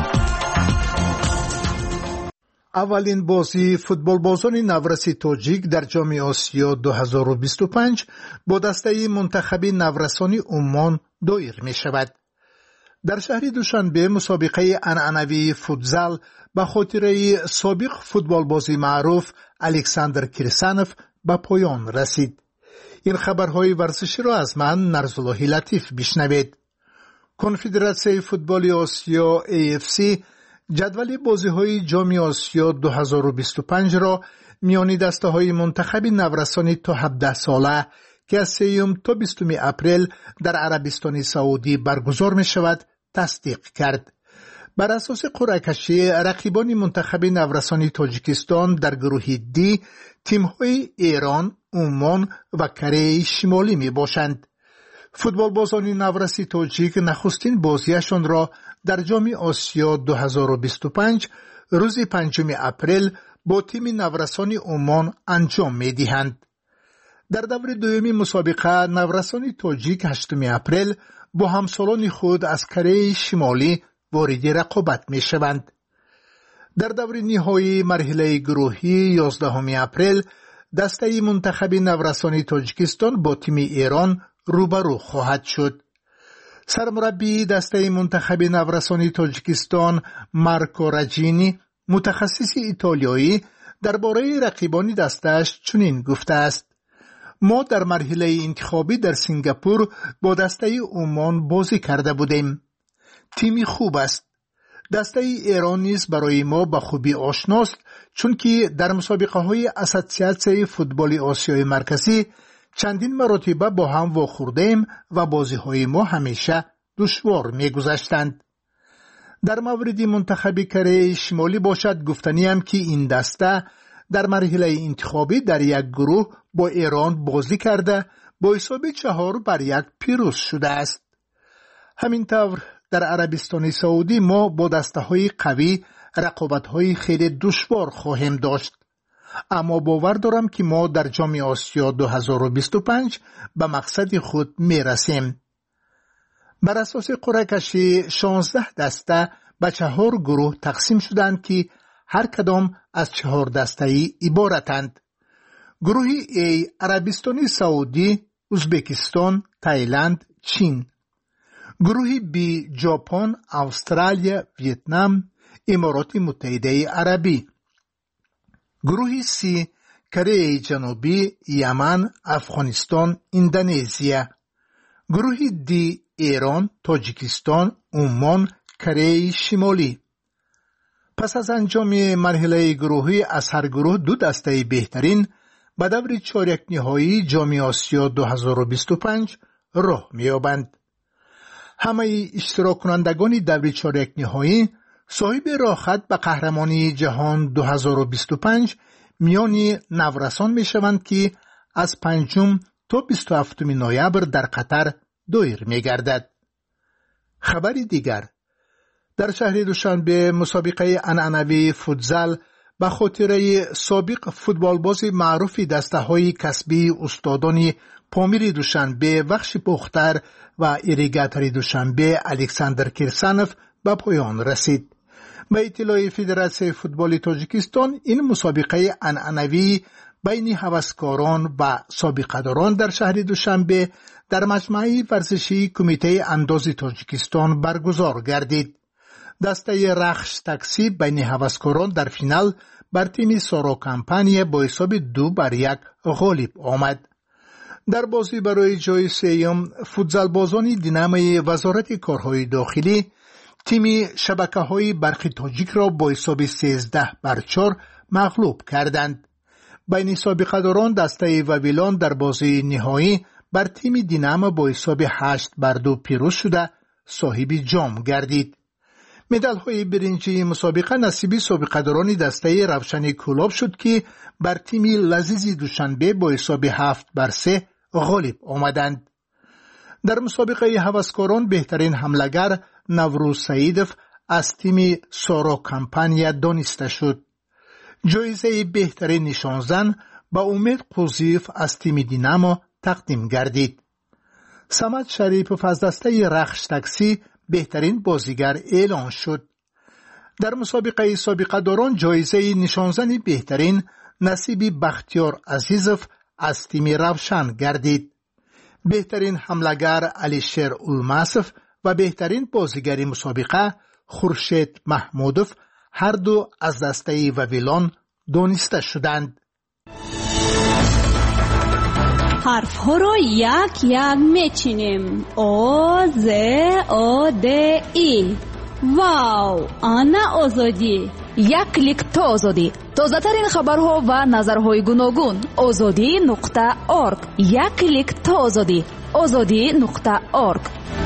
اولین بازی فوتبال بازان نورسی تاجیک در جام آسیا دو هزار و بیست و پنج با دسته منتخب نورسانی عمان دایر می شود. در شهر دوشنبه مسابقه عنعنوی فوتزال به خاطره سابق فوتبال بازی معروف الکساندر کریسانوف به پایان رسید. این خبرهای ورزشی را از من نرزالله لطیف بشنوید. کنفدراسیون فوتبال آسیا ای اف سی جدول بازی‌های جام آسیا دو هزار و بیست و پنج را میان دسته‌های منتخب نورسانی تا هفده ساله که از سوم تا بیستم اپریل در عربستان سعودی برگزار می‌شود تصدیق کرد. بر اساس قرعه کشی رقیبان منتخب نورسانی تاجیکستان در گروه دی تیم‌های ایران، عمان و کره شمالی می‌باشند. فوتبال بازان نورسی تاجیک نخستین بازیشان را در جام آسیا دو هزار و بیست و پنج روز پنجم اپریل با تیم نورسان عمان انجام می‌دهند. در دور دومی مسابقه نورسان تاجیک هشتم اپریل با همسالان خود از کره شمالی وارد رقابت می‌شوند. در دور نهایی مرحله گروهی یازدهم اپریل دسته منتخب نورسان تاجیکستان با تیم ایران روبرو خواهد شد. سرمربی دسته منتخب نورسانی تاجیکستان مارکو راجینی متخصص ایتالیایی درباره رقیبان دسته‌اش چنین گفته است: ما در مرحله انتخابی در سنگاپور با دسته عمان بازی کرده بودیم. تیمی خوب است. دسته ایران نیز برای ما به خوبی آشناست، چون که در مسابقه های اساسیاسیون فوتبال آسیای مرکزی چندین مرتبه با هم واخوردیم و بازی های ما همیشه دشوار می گذشتند. در مورد منتخب کره شمالی باشد گفتنیم که این دسته در مرحله انتخابی در یک گروه با ایران بازی کرده با حساب چهار بر یک پیروز شده است. همینطور در عربستان سعودی ما با دسته های قوی رقابت های خیلی دشوار خواهیم داشت. اما باور دارم که ما در جام آسیا دو هزار و بیست و پنج به مقصد خود می رسیم. بر اساس قرعه کشی شانزده دسته به چهار گروه تقسیم شدند که هر کدام از چهار دسته ای عبارتند. گروه A عربستان سعودی، ازبکستان، تایلند، چین. گروه بی ژاپن، استرالیا، ویتنام، امارات متحده عربی. گروه سی کره جنوبی، یمن، افغانستان، اندونزیا. گروه دی ایران، تاجیکستان، عمان، کره شمالی. پس از انجام مرحله گروهی از هر گروه دو دسته بهترین به دور چهارک نهایی جام آسیا دو هزار و بیست و پنج راه می‌یابند. همه اشتراک کنندگان دور چهارک نهایی صاحب راهخط به قهرمانی جهان دو هزار و بیست و پنج میان نورسان میشوند که از پنجم تا بیست و هفتم نوامبر در قطر دایر میگردد. خبری دیگر، در شهر دوشنبه مسابقه عنعنوی فوتزال به خاطره سابق فوتبالباز معروف دسته های کسبی استادان پامیر دوشنبه بخش پختر و ایریگاتری دوشنبه الکساندر کیرسانوف به پایان رسید. به اطلاع فدراسیون فوتبال تاجیکستان، این مسابقه عنعنوی بین هوسکاران و سابقه‌داران در شهر دوشنبه در مجمع ورزشی کمیته انداز تاجیکستان برگزار گردید. دسته رخش تاکسی بین هوسکاران در فینال بر تیم سارا کمپانی با حساب دو بر یک غالب آمد. در بازی برای جای سوم، فوتزال بازان دینامه وزارت کارهای داخلی تیم شبکه‌های برق تاجیک را با حساب سیزده بر چهار مغلوب کردند. بین سابقه‌داران دسته وویلان در بازی نهایی بر تیم دینامه با حساب هشت بر دو پیروز شده صاحب جام گردید. مدال های برنجی مسابقه نصیب سابقه‌داران دسته روشن کلاب شد که بر تیم لذیذ دوشنبه با حساب هفت بر سه غالب آمدند. در مسابقه هوسکاران بهترین حملگر نوروز سعیدوف از تیم سارا کمپانیا دانسته شد. جایزه بهترین نشانزن با امید قوزیف از تیم دینامو تقدیم گردید. صمد شریف از دسته رخش تاکسی بهترین بازیگر اعلان شد. در مسابقه سابقه داران جایزه نشانزن بهترین نصیب بختیار عزیزوف از تیم روشن گردید. بهترین حملگر علیشیر اولماسف و بهترین بازیگر مسابقه خورشید محمودوف هر دو از دسته وویلان دانسته شدند. حرف ها را یک یک میچینیم. او ز او د ای. واو، آنا آزادی. یک کلیک تا آزادی. تازه ترین خبرها و نظرهای گوناگون. آزادی نقطه ارگ. یک کلیک تا آزادی. آزادی نقطه ارگ.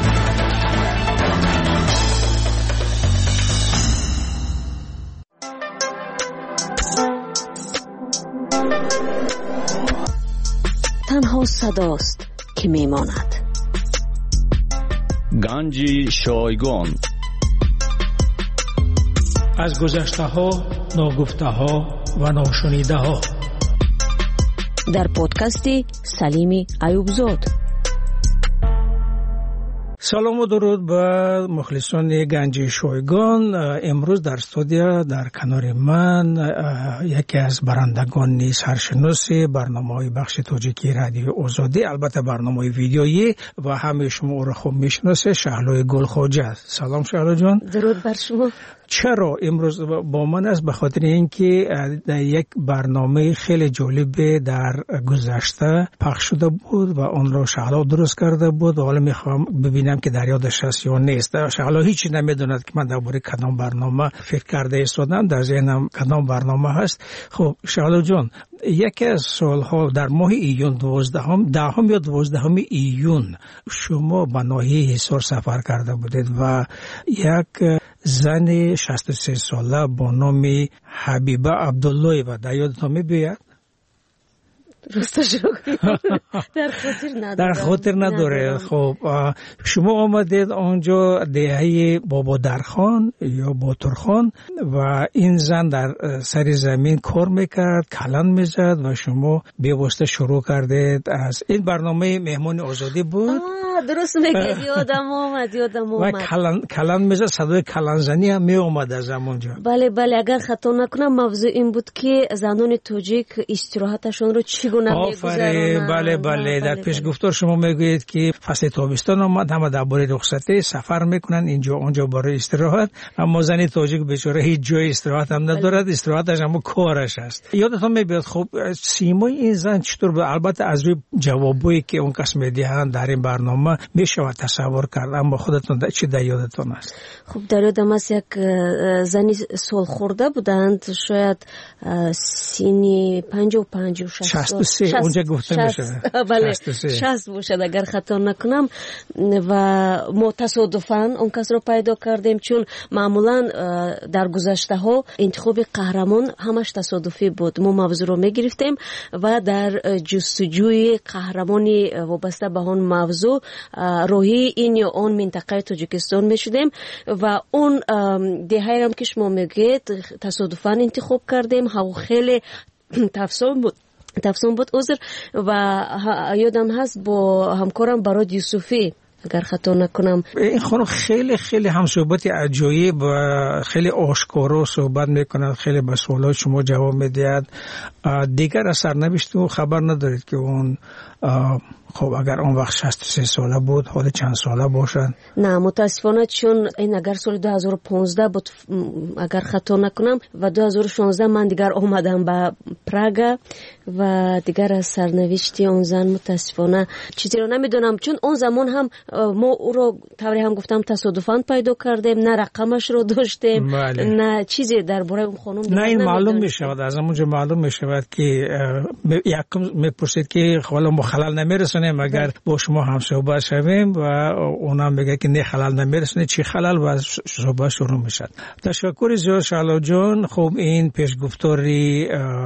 تنها صداست که میماند. گنج شایگان. از گذشته ها، ناگفته ها و ناشنیده ها. در پادکست سلیم ایوبزاد. سلام و درود به مخلصان گنج شایگان. امروز در استودیو در کنار من یکی از برندگان سرشناس برنامه‌های بخش تاجیکی رادیو آزادی، البته برنامه ویدیویی و همه شما او را خوب میشناسه، شهلای گلخواجه. سلام شهلا جان. درود بر شما. چرا امروز با من است؟ به خاطر اینکه در یک برنامه خیلی جالب در گذشته پخش شده بود و آن را شهلا درست کرده بود و حالا میخوام ببینم که در یادش هست یا نیست. شهلا هیچی نمیدوند که من درباره کدام برنامه فکر کرده ایستادم، در ذهنم کدام برنامه هست. خب شهلا جان، یکی از سالها در ماه ایون دوازدهم دهم یا دوازدهم ایون شما به ناحیه حصار سفر کرده بودید و یک زن شصت و سه ساله با نام حبیبه عبدالله و در یادتان می‌باید؟ درستش رو در خاطر نداره. در خاطر نداره. خب شما آمدید آنجا دهه بابا درخان یا باترخان و این زن در سر زمین کار میکرد، کلان میزد و شما بیواسطه شروع کردید. از این برنامه مهمان آزادی بود. درست میگید، یادم آمد یادم آمد. و کلان کلان میزد، صدای کلان زنی هم می اومد از همونجا. بله بله، اگر خطا نکنم موضوع این بود که زنان تاجیک استراحتشون رو چی چگونه میگذرونن؟ بله بله در پیش گفتار شما میگویید که فصل تابستان آمد، همه درباره رخصتی سفر میکنن اینجا اونجا برای استراحت، اما زن تاجیک بیچاره هیچ جای استراحت هم ندارد، استراحتش هم کارش است. یادتون میاد خب سیمای این زن چطور بود؟ البته از روی جوابایی که اون کس میدهند در این برنامه میشود تصور کرد، اما خودتون چی در یادتون است؟ خب در یادم است یک زنی سال خورده بودند، شاید سینی پنجاه و پنج و شصت و سه اونجا گفته میشه. بله شصت باشد اگر خطا نکنم. و ما تصادفاً اون کس رو پیدا کردیم، چون معمولاً در گذشته ها انتخاب قهرمان همش تصادفی بود. ما موضوع رو میگرفتیم و در جستجوی قهرمانی وابسته به اون موضوع روحی این یا اون منطقه تاجیکستان میشدیم و اون دهه هم که شما میگید تصادفاً انتخاب کردیم. هوا خیلی تفصیل بود تفصیل بود عذر و یادم هست با همکارم براد یوسفی اگر خطا نکنم. این خانم خیلی خیلی هم صحبت عجایب و خیلی آشکارا صحبت میکنند، خیلی به سوالات شما جواب میدهد. دیگر از سرنوشت و خبر ندارید که اون خب اگر اون وقت شصت و سه ساله بود حالا چند ساله باشد؟ نه متاسفانه، چون این اگر سال دو هزار و پانزده بود اگر خطا نکنم و دو هزار و شانزده من دیگر آمدم به پراگ و دیگر از سرنوشتی اون زن متاسفانه چیزی رو نمیدونم، چون اون زمان هم ما او رو طوری هم گفتم تصادفاً پیدا کردیم، نه رقمش رو داشتیم بله. نه چیزی درباره اون خانم نه این معلوم میشود، از همونجا معلوم میشود که یکم میپرسید که حالا ما خلل نمیرسونیم اگر با شما هم صحبت شویم و اونم بگه که نه خلل نمیرسونه چی خلل و صحبت شروع میشد. تشکر زیاد شعلا جان. خب این پیشگفتاری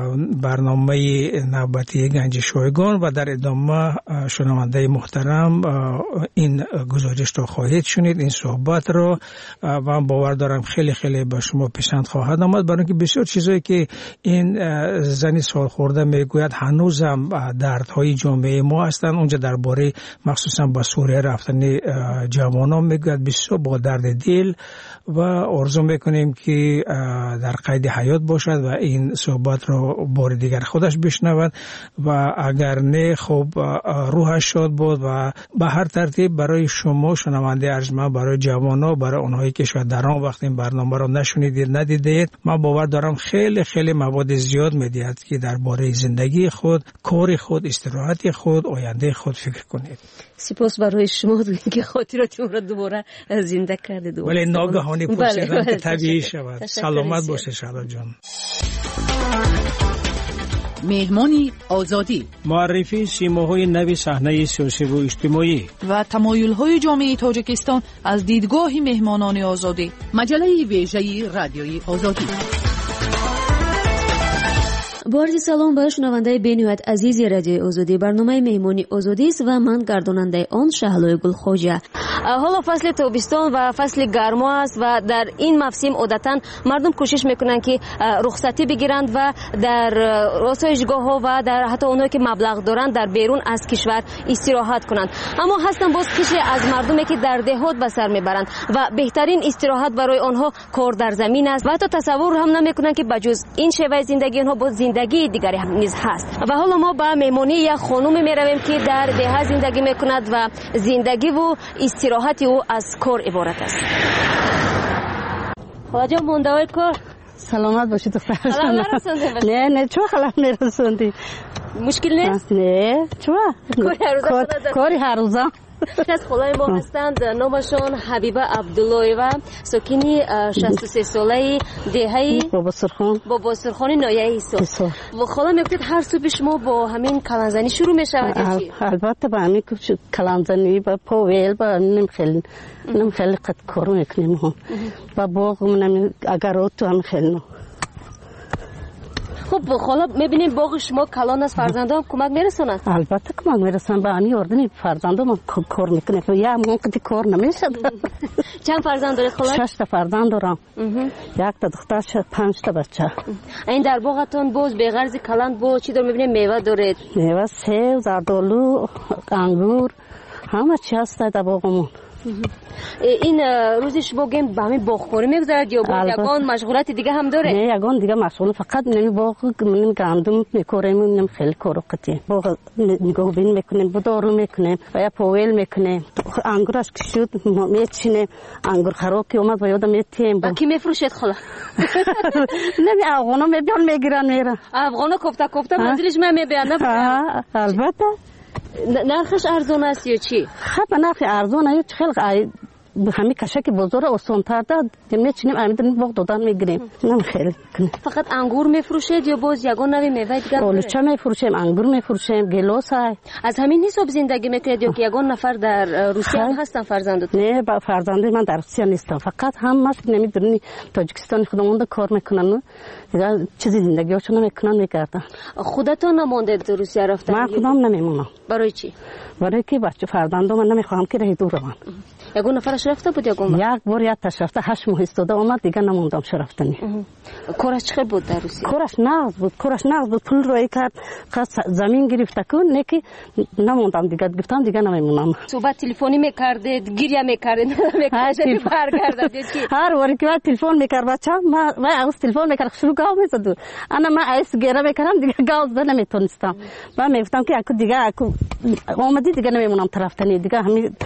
برنامه نوبتی گنج شایگان و در ادامه شنونده محترم این گزارش رو خواهید شنید، این صحبت رو و من باور دارم خیلی خیلی به شما پسند خواهد آمد، برای اینکه بسیار چیزایی که این زنی سال خورده میگوید هنوزم دردهای جامعه ما هستند. اونجا درباره مخصوصا با سوریه رفتن جوانان میگوید بسیار با درد دل و آرزو میکنیم که در قید حیات باشد و این صحبت رو بار دیگر خودش بشنود و اگر نه خب روحش شاد بود و به هر ترتیب برای شما شنونده ارجمند، برای جوانان، برای اونهایی که شاید در آن وقت این برنامه رو نشنیدید ندیدید، من باور دارم خیلی خیلی مواد زیاد میدهد که درباره زندگی خود، کار خود، استراحت خود، آینده خود فکر کنید. سپاس برای شما که خاطراتم را دوباره زنده کردید. ولی ناگهانی پرسیدم که طبیعی شود. سلامت باشه شعلا جان. مهمانی آزادی، معرفی سیماهای نوی صحنه سیاسی و اجتماعی و تمایل‌های جامعه تاجیکستان از دیدگاه مهمانان آزادی، مجله ویژه رادیوی آزادی. با عرض سلام به شنونده بین‌نهایت عزیز رادیو آزادی، برنامه مهمانی آزادی است و من گرداننده آن شهلای گلخوجه. حالا فصل تابستان و فصل گرما است و در این موسم عادتاً مردم کوشش میکنن که رخصتی بگیرند و در آسایشگاه‌ها و در حتی اونایی که مبلغ دارند در بیرون از کشور استراحت کنند. اما هستن باز قشری از مردمی که در دهات به سر میبرند و بهترین استراحت برای آنها کار در زمین است و حتی تصور هم نمیکنن که بجز این شیوه زندگی آنها باز زندگی دیگری هم نیز هست. و حالا ما به مهمانی یک خانم میرویم که در ده زندگی میکند و زندگی و استراحت او از کار عبارت است. خدا جان مونده‌های کار سلامت باشید دختر. خلال نرسوندی؟ نه نه چرا خلال نرسوندی؟ مشکل نیست؟ نه چرا؟ کاری هر روزه. از خلای ما هستند، نامشان حبیبه عبدالله و ساکنی شصت و سه ساله دهه بابا سرخان بابا سرخان نایه ایسا. و خلا میگفتید هر صبح شما با همین کلانزنی شروع میشود یا چی؟ البته با همین کلانزنی با پاویل با نم خیلی نم خیلی قد کارو میکنیم هم با باغ منم اگر تو هم خیلی. خب خالا میبینیم باغ شما کلان از فرزندان کمک میرسونن؟ البته کمک میرسن، با آنی اردنی فرزندان کار میکنه یا من کدی کار نمیشه. چند فرزند دارید خالا؟ شش تا فرزند دارم، یک تا دختر، پنج تا بچه. این در باغتون باز به غرض کلان با چی دار میبینیم؟ میوه دارید؟ میوه، سیب، زردآلو، انگور، همه چی هست در باغمون. این روزی شما گیم با همین باغخوری میگذرد یا با یگان مشغولات دیگه هم داره؟ نه یگان دیگه مشغول فقط نمی باغ نمی گندم میکاریم نمی خیلی کارو قطعی باغ نگاه بین میکنیم بدارو میکنیم و یا پویل میکنیم انگورش کشید میچینیم انگور خراکی اومد و یادم میتیم با کی میفروشید خلا؟ نمی افغانا میبیان میگیرن میرن افغانا کوفته کوفته منزلش من میبیان نه البته نرخش ارزون است یا چی؟ خب نرخ ارزون است خیلی همین کشک بزرگ آسان‌تر داد میچینیم امیدن باغ دادن میگیریم نه خیلی فقط انگور میفروشید یا باز یگان نوی میوه دیگه اولچه میفروشیم انگور میفروشیم گیلاس های از همین حساب زندگی میکنید یا که یگان نفر در روسیه هم هستن فرزندت؟ نه با فرزندی من در روسیه نیستم فقط هم مست نمیدونی تاجیکستان خودمون کار میکنن دیگه چیزی زندگیشون میکنن میکردن خودتون نموندید روسیه رفتن؟ من خودم نمیمونم برای چی؟ برای که بچه فرزندم من نمیخوام که راه دور روم یگان نفرش رفته بود یگان یک بار یک تاش رفته هشت ماه استاده اومد دیگه نموندم چه رفتنی کارش چقدر بود در روسیه؟ کارش نغز بود کارش نغز بود پول روی کرد زمین گرفته کن نکی نموندم دیگه گفتم دیگه نمیمونم صحبت تلفنی میکردید گریه میکردید نمیکردید برگردید هر وقتی که تلفن میکرد بچه‌م من از تلفن میکرد شروع گاو میزد انا من ایس گره میکردم دیگه گاو زدن نمیتونستم من میگفتم که اكو دیگه اكو اومدی دیگه نمیمونم طرفتنی دیگه همین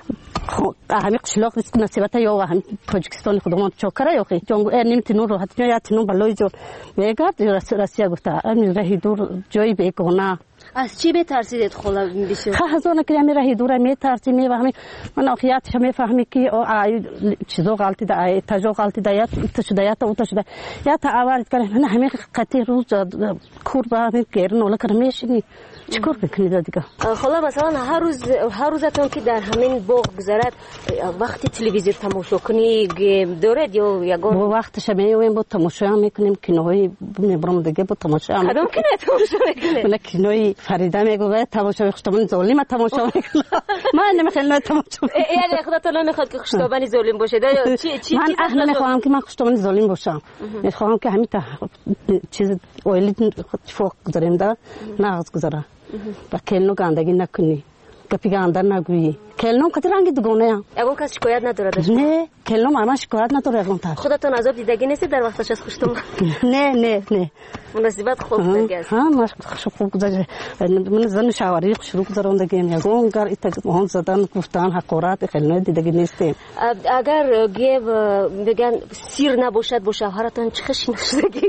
همین قشلاق نصیبت یا هم تاجیکستان خودمون چاکره یا خی جنگ نمیتونن راحت یا تنون بالای جو میگرد روسیه گفته امیر راه دور جایی بگونه از چی بترسیدید خلا بسیار خزانه که امیر راه دور میترسی میفهمی من آخیاتش میفهمی که آی چیزو غلطی ده آی تجو غلطی ده یا تشده یا تو تشده یا تا آوارد کنه نه همین قطعی روز کوربا میگیرن ولی کرمیشی چیکار بکنید دیگه خلا مثلا هر روز هر روزتون که در همین باغ گذرد وقتی تلویزیون تماشا کنی دارد یا یگان وقتش میویم با تماشا میکنیم کینوی میبرم دیگه با تماشا کدوم کینه تماشا میکنه من کینوی فریدا میگه تماشا خوشتمن ظالم تماشا میکنه من نمیخوام تماشا یعنی خودتون نمیخواد که خوشتمن ظالم باشه چی چی من اصلا نمیخوام که من خوشتمن ظالم باشم میخوام که همین چیز اولی فوق گذاریم دا ناز گذاره با کلنو گندگی نکنی گپی گندر نگویی کلنو کتی رنگی دگونه هم اگه کسی شکایت نداره داشت نه کلنو ماما شکایت نداره اگه تا خودتون عذاب دیدگی نیستی در وقتش از خوشتون نه نه نه مناسبت خوب دگست ها ما خوب گذاره من زن شواری شروع گذارم دگیم یا گونگر ایت مهم زدن گفتن حقارت کلنو دیدگی نیستیم اگر گیو بگن سیر نباشد با شوهرتون چه خشی نشدگی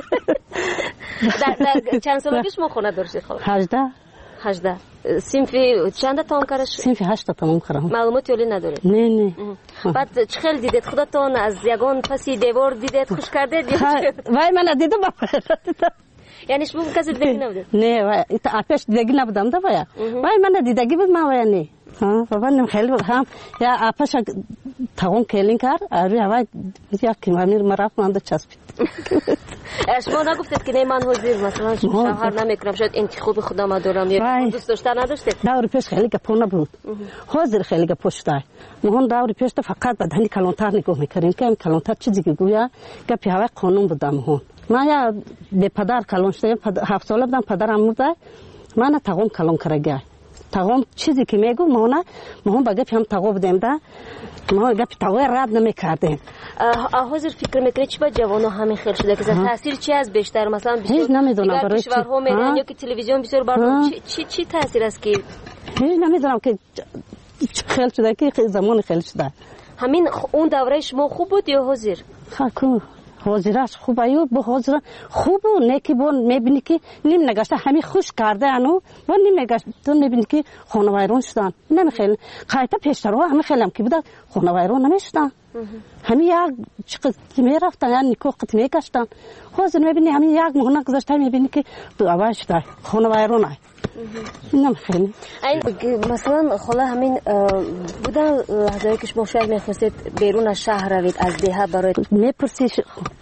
در چند سالگی شما خونه داشتید خب هجده هجده سینفی چند تام کارش سینفی هشت تام کارم معلومات ولی نداره نه نه بعد چه خیلی دیدید خودتون از یگان پسی دیوار دیدید خوش کردید وای من دیدم یعنی شما کسی دیدگی نبود نه وای ایت آتش دیدگی نبودم دا وای وای من دیدگی بود ما وای نه ها بابا نم خیلی هم یا آتش تاون کلین کار آره وای یا کی من مرافت من چسبید شما نگفتید که نه من حضور مثلا شوهر نمیکنم شاید انتخاب خودم دارم یا دوست داشتن نداشتید داوری پیش خیلی گپونه بود حاضر خیلی گپشته مهون داوری پیش فقط بدنی کلانتر نگاه میکردیم که کلانتر چیزی که گویا گپی هوا قانون بودم مهون ما یا به پدر کلان شدم هفت ساله بودم پدرم مرده من تاون کلان کرده تاون چیزی که میگو مهونه مهون با گپی هم تاو بودیم ده ما گپی تاو رد نمیکردیم حاضر فکر میکنید چی با جوانو همین خیلی شده که تاثیر چی از بیشتر مثلا هیچ نمیدونم برای چی کشورها میرن یا که تلویزیون بسیار برنامه چی چی تاثیر است که هیچ نمیدونم که خیلی شده که زمان خیلی شده همین اون دوره شما خوب بود یا حاضر خاکو حاضرش خوب ایو با حاضر خوب نه که بون میبینی که نیم نگشته همین خوش کرده انو و نیم نگشته تو میبینی که خانوایرون شدن نمیخیل قایتا پیشترها همین خیلم که بوده خانوایرون نمیشدن همین یک چقدر میرفتن یا نیکو قط میگشتن حاضر میبینی همین یک مهنه گذاشته میبینی که دو اول شده خانوایرون های نمیخیل مثلا خلا همین بودن لحظه‌ای که شما شاید میخواستید بیرون از شهر روید از دیه برای میپرسی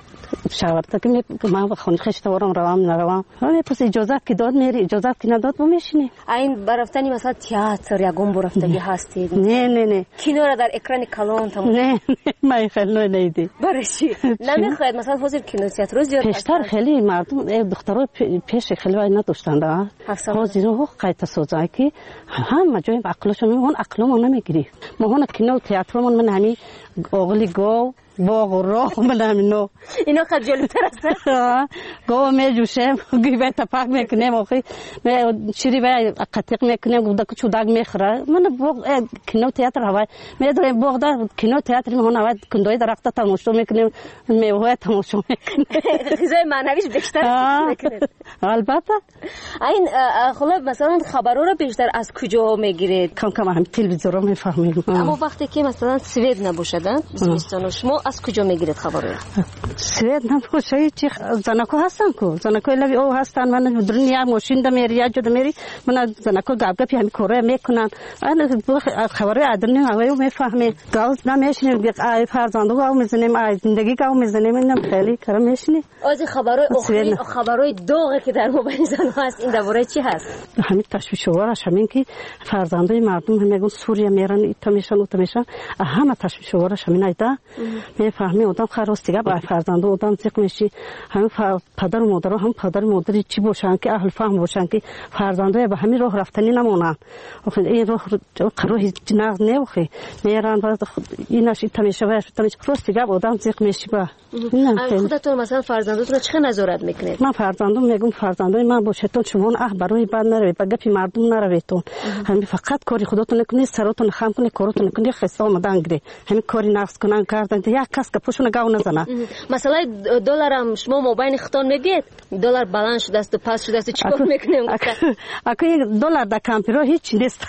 شاورده که من به خونه خشتوارم روام نروام من پس اجازه که داد میری اجازه که نداد و میشینی. این برفتنی مثلا تئاتر یا گم برفتگی هستید؟ نه نه نه. کینو را در اکران کلان تمام. نه من خیلی نیدی. برشی. نمیخواید مثلا حضور کینو تئاتر رو زیاد. پیشتر خیلی مردم دخترای پیش خیلی وای نداشتن دا. حاضر رو قایت سوزای که همه جای عقلشون اون عقلمون نمیگیری. ما هون کینو تئاترمون من همین اوغلی گو باغ و راه من همینو اینا خیلی جلوتر است. گو میجوشم گیبه تپاک میکنم آخی شیری به قطیق میکنم گودا که چوداگ میخوره من باغ کینو تئاتر هوای میدارم باغ دار کینو تئاتر من هوای کندوی درخت تماشا میکنیم میوه تماشا میکنیم غذای معنویش بیشتر میکنید. البته این خلاص مثلا خبرها رو بیشتر از کجا میگیرید؟ کم کم هم تلویزیون رو میفهمیم. اما وقتی که مثلا سوئد نباشدن زمستان شما از کجا میگیرید خبرها؟ سوئد نباشه چی زنکو هستن کو زنکو لبی او هستن من دنیا ماشین د میری یا جد میری من زنکو گاب گپ همین کاره میکنن انا خبرهای ادرنی هوایی میفهمه گاز نمیشنیم ای فرزندو گاو میزنیم ای زندگی گاو میزنیم اینم خیلی کارم میشنی. از خبرهای اخری خبرهای داغی که در موبایل زن هست این درباره چی هست؟ همین تشویش‌آورش همین که فرزندای مردم میگن سوریه میرن ایتا میشن اوتا میشن همه تشویش‌آورش همین ایدا میفهمی آدم خراستی با فرزند آدم زیق میشی همین پدر و مادر هم پدر و مادری چی باشن که اهل فهم باشن که فرزندای به همین راه رفتنی نمونن آخه این راه راه ناز نمیخوی میرن بعد ایناش ایتا میشه و تمیش راستی با آدم زیق میشی با خودتون مثلا فرزنداتون چه نظارت میکنید؟ من فرزندم میگم فرزندای من باشه تو شما اه برای بعد نروید با گپی مردم نروید تو همین فقط کاری خودتون نکنید سرتون خام کنید کارتون کنید خسته آمدن گیری همین کاری نقص کنن کردن یک کس که پوشون گاو نزنه. مثلا دلار هم شما موبایل خطان میگید دلار بلند شده است و پس شده است چیکار میکنیم؟ اگه یک دلار در کامپیوتر هیچ نیست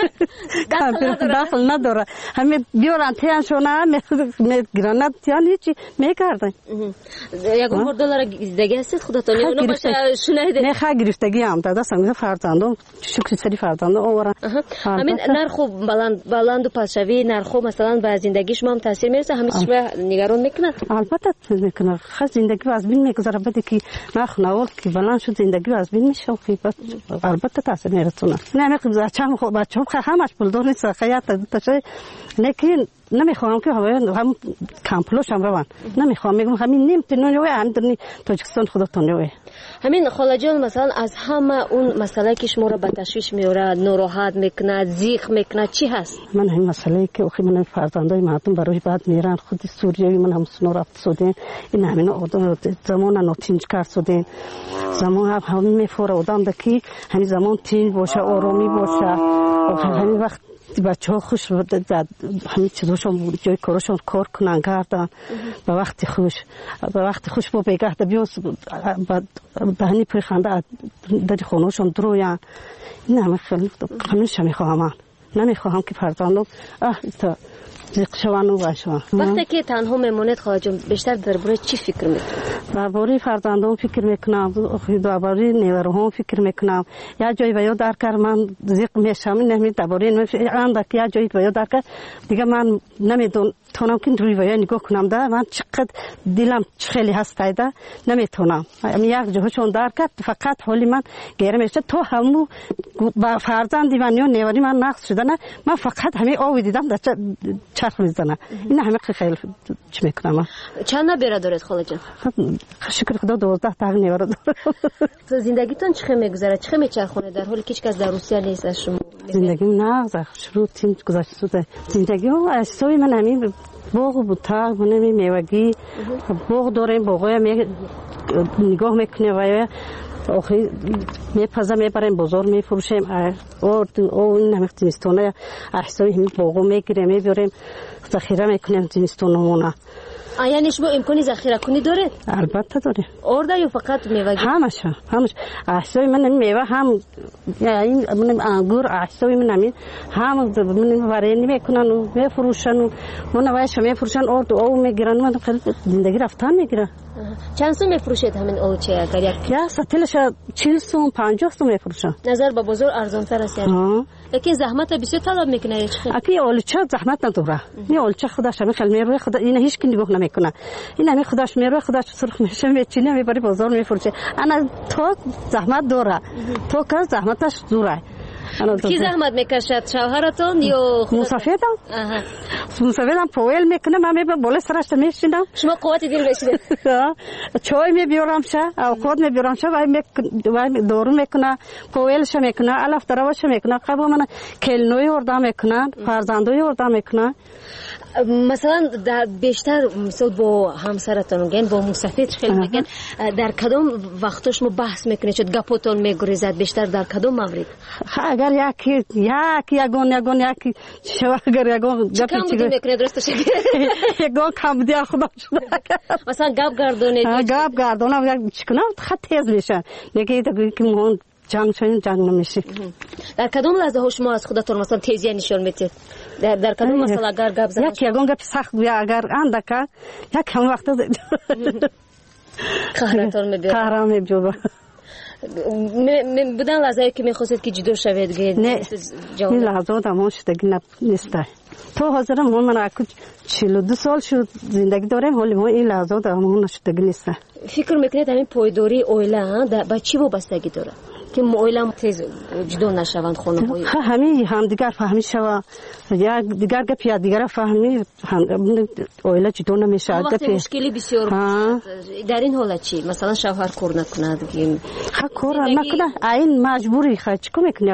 داخل نداره همین بیارن تیان شونه میگیرن تیان هیچی میکردن. یک بار دلار دیگه است خودتون یا اونو باشه شنیده؟ نه خیلی گرفتگی هم داده سعی فرزندم شکر سری فرزندم آورن. همین نرخ بلند بلند و پسشوی نرخ مثلا به زندگی شما هم تاثیر میرسه همیشه نگران میکنه؟ البته میکنه خیلی زندگی از بین میگذره بعد که نرخ نوال که بلند شد زندگی از بین میشه که البته تاثیر میرسونه. نه میگم بچه‌م خب بچه‌م همش پولدار نیست خیاط تاشه لیکن نمیخوام که هم کامپلوش هم روان نمیخوام میگم همین نیم تنونی و اندرنی تاجیکستان خودتون روی همین خاله جان مثلا از همه اون مسئله که شما رو به تشویش میاره ناراحت میکنه زیق میکنه چی هست؟ من همین مسئله که اخی من فرزندای مردم برای بعد میرن خود سوریایی من هم سنو رفت سودین این همین آدم زمان ناتینج کرد سودین زمان هم همین میفوره آدم دکی همین زمان تین باشه آرامی باشه همین وقت بچه ها خوش همین چیزاشون جای کارشون کار کنن کردن به وقتی خوش به وقتی خوش با بگه ده بیوز به هنی پریخنده در خونهشون درویان این همه خیلی همیشه میخواهم من نمیخواهم که فرزندم اه تا زیق شوان و باشوان. وقتی که تنها میمونید خواهد جون بیشتر درباره چی فکر میکنید؟ درباره فرزندم فکر میکنم درباره نیروهم فکر میکنم یا جایی باید در کار من زیق میشم نمیدونم درباره آن که یا جایی باید در کار دیگه من نمیدونم تونم که روی باید نگاه کنم ده من چقدر دلم خیلی هست ده نمیتونم یک جهشون در کرد فقط حالی من گیره میشه تو همو با فرزندی من یا نیوری من نقص شده نه من فقط همه آوی دیدم در چرخ میزنه این همه خیلی چی میکنم. چند نبیره دارید خاله جان؟ شکر خدا دوازده تا نیوره دارم. تو زندگیتون چخه میگذره چخه میچرخونه در حالی که هیچ کس در روسیه نیست از شما؟ زندگیم نه شروع تیم گذشته شده زندگی ها اساسی من همین باغ و بوتا و نمی میوگی باغ داریم باغای می نگاه میکنه و آخری میپزه میبریم بازار میفروشیم او او این همه زمستونه احسایی همین باغو میگیریم میبریم ذخیره میکنیم زمستونمونه. یعنی شما امکانی ذخیره کنی داره؟ البته داره. آرده یا فقط میوه؟ همش همش احسای من میوه هم این من انگور احسای من همین هم من وارینی میکنن و میفروشن و من وایش میفروشن آرد او میگیرن من خیلی زندگی رفتن میگیره. چند سو میفروشید همین آلوچه اگر یک؟ یا ساتلش چهل سو پنجاه سو میفروشن. نظر به بازار ارزان تر است یعنی. لیکن زحمت بسیار طلب میکنه چه؟ اکی آلوچه زحمت نداره. این آلوچه خودش همین خیلی میروه خدا این هیچ کی نگاه نمیکنه. میکنه. این همین خودش میره خودش سرخ میشه میچینه میبری بازار میفروشه. انا تو زحمت داره تو که زحمتش دوره. کی زحمت میکشد شوهرتون یا مسافرم؟ مسافرم پویل میکنه من میبرم بالا سرش میشینم. شما قوت دل بشید. چای میبیارم شه او خود میبیارم شه و دورو میکنه پویلش میکنه الف دروش میکنه قبل من کلنوی وردا میکنه فرزندوی وردا میکنه. مثلا در بیشتر مثلا با همسرتون میگن با مسافرت خیلی میگن در کدام وقتش ما بحث میکنید چه گپتون میگریزد بیشتر در کدام مورد؟ اگر یکی یکی یگون یگون یکی شو اگر یگون گپی چی میکنه درستش یگون کم دیار خدا شده مثلا گپ گردونید گپ گردونم چیکنم خط تیز میشه میگه که مون جنگ شدن جنگ نمیشه. در کدام لحظه ها شما از خودتون مثلا تیزی نشون میدید؟ در در کدام مثلا اگر گپ زدن یک یگون گپ سخت بیا اگر اندکه یک هم وقت قهرتون میبره قهرم میبره بودن لحظه که میخواستید که جدا شوید نه این لحظه دامون شدگی نیست. تو حاضرم من اکو چهل و دو سال شد زندگی دارم ولی این لحظه دامون شدگی نیست. فکر میکنید همین پایداری اویلا با چی وابستگی داره که اویلا تیز جدا نشوند خانم‌های؟ همین هم دیگر فهمی شوا یا دیگر گپ یا دیگر فهمی اویلا جدا نمیشه. وقتی مشکلی بسیار در این حالت چی مثلا شوهر کار نکند که ها کار نکنه این مجبوری خواهد چیکار میکنی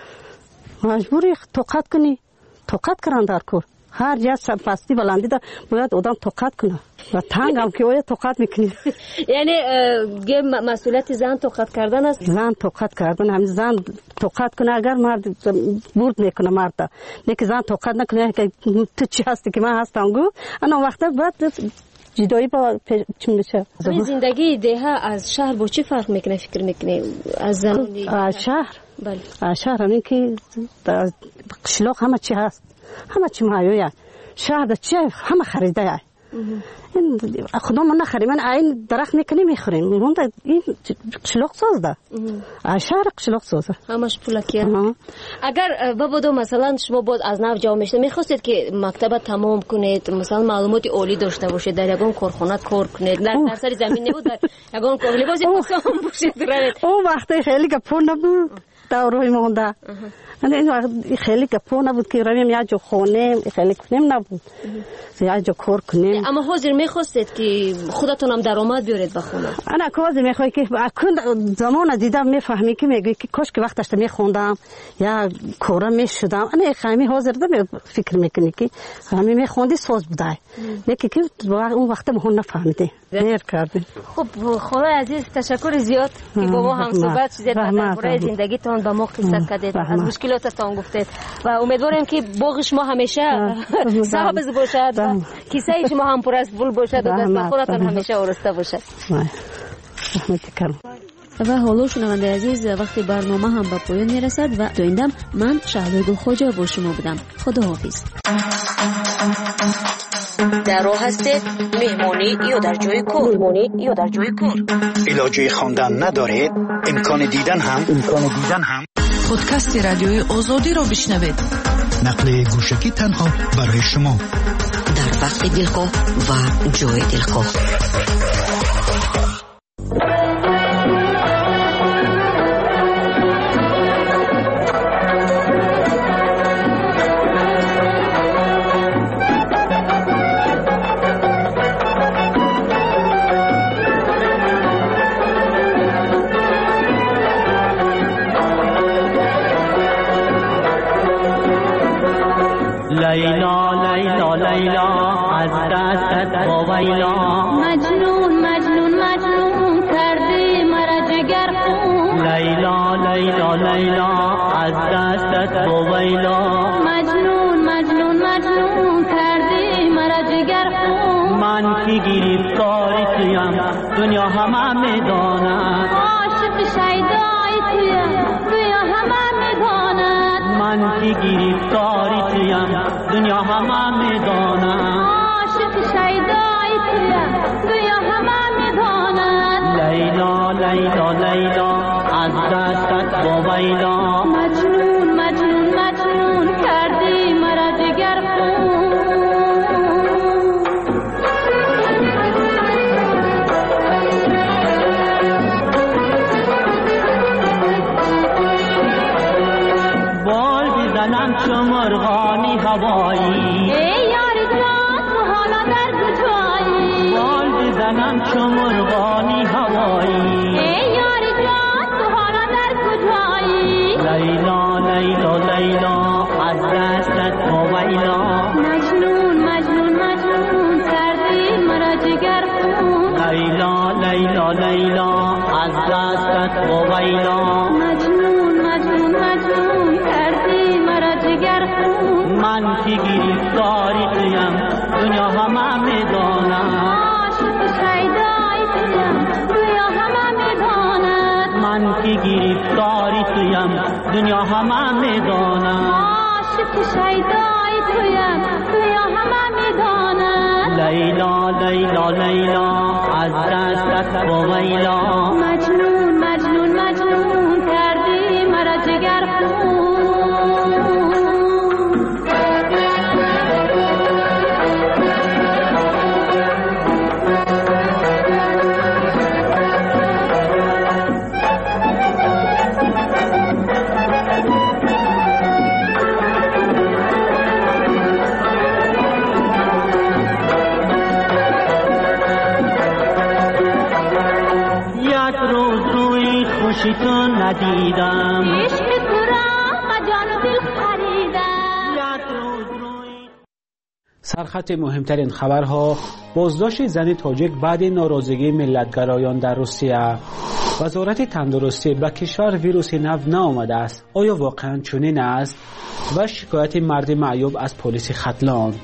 مجبوری طاقت کنی طاقت کردن در کار هر جا پستی بلندی دا باید آدم طاقت کنه و تنگ هم که باید طاقت میکنی. یعنی مسئولیت زن طاقت کردن است. زن طاقت کردن همین زن طاقت کنه اگر مرد برد میکنه مرد نه که زن طاقت نکنه که تو چی هستی که من هستم گو انا وقتا بعد جدایی با چی میشه. زندگی ده از شهر با چی فرق میکنه فکر میکنی از زن از شهر؟ بله از شهر همین که قشلاق همه چی هست همه چی مایویه شهر چی همه خریده این خدا من نخریم من این درخت میکنی میخوریم من این قشلاق سازده شهر قشلاق سازده همش پولکیه. اگر بابدو مثلا شما باز از نو جا میشته میخواستید که مکتب تمام کنید مثلا معلومات عالی داشته باشید در یگان کارخانه کار کنید در سر زمین نبود در یگان کار لباسی پوشان باشید اون وقتی خیلی گپون نبود دوروی مونده این وقت خیلی گپو نبود که رویم یا جو خونه خیلی کنیم نبود یا جو کار کنیم. اما حاضر میخواستید که خودتون هم درآمد بیارید به خونه؟ انا حاضر میخوای که اکن زمان دیدم میفهمی که میگی که کاش که وقتش میخوندم یا کارا میشدم انا خیلی حاضر دم فکر میکنی که همین میخوندی ساز بوده نه که اون وقت مون نفهمیدی دیر کردی. خب خدای عزیز تشکر زیاد که با ما هم صحبت شدید درباره زندگیتون با ما قصه کردید از مشکلاتتون گفتید و امیدوارم که باغ شما همیشه سبز باشد و کیسه شما هم پر از پول باشد و دست خودتون همیشه آراسته باشد. و حالا شنونده عزیز وقتی برنامه هم به پایان میرسد و تا این دم من شهلا گلخواجه با شما بودم. خدا حافظ. در راه هستید مهمانی یا در جای کار مهمانی یا در جای کار علاجه خواندن ندارید امکان دیدن هم امکان دیدن هم پادکست رادیوی آزادی را بشنوید. نقل گوشکی تنها برای شما در وقت دلخواه و جای دلخواه. لیلا لیلا لیلا از دستت باویلا مجنون مجنون مجنون کردی مرا جگر خون لیلا لیلا لیلا از دستت باویلا مجنون مجنون مجنون کردی مرا جگر خون من کی گرفتاری تویم دنیا همه میداند عاشق شیدای تویم دنیا همه میداند من کی گرفتاری تویم دنیا همه میداند عاشق شیدای تویم دنیا همه میداند لیلا لیلا لیلا از دستت باویلا مجنون مجنون مجنون کردی مرا جگر خون است و ویلا مجنون مجنون مجنون کردی مرا جگر خون من که گرفتاری تویم دنیا همه میداند عاشق شیدای تویم دنیا همه میداند من که گرفتاری تویم دنیا همه میداند عاشق شیدای تویم دنیا همه میداند لیلا لیلا لیلا از دستت و ویلا مجنون مجنون مجنون کردی مرا جگر خون خوشی تو ندیدم عشق تو را جان و دل خریدم سرخط مهمترین خبرها: بازداشت زن تاجیک بعد ناراضگی ملتگرایان در روسیه. وزارت تندرستی به کشور ویروس نو نآمده است. آیا واقعا چنین است؟ و شکایت مرد معیوب از پلیس ختلان.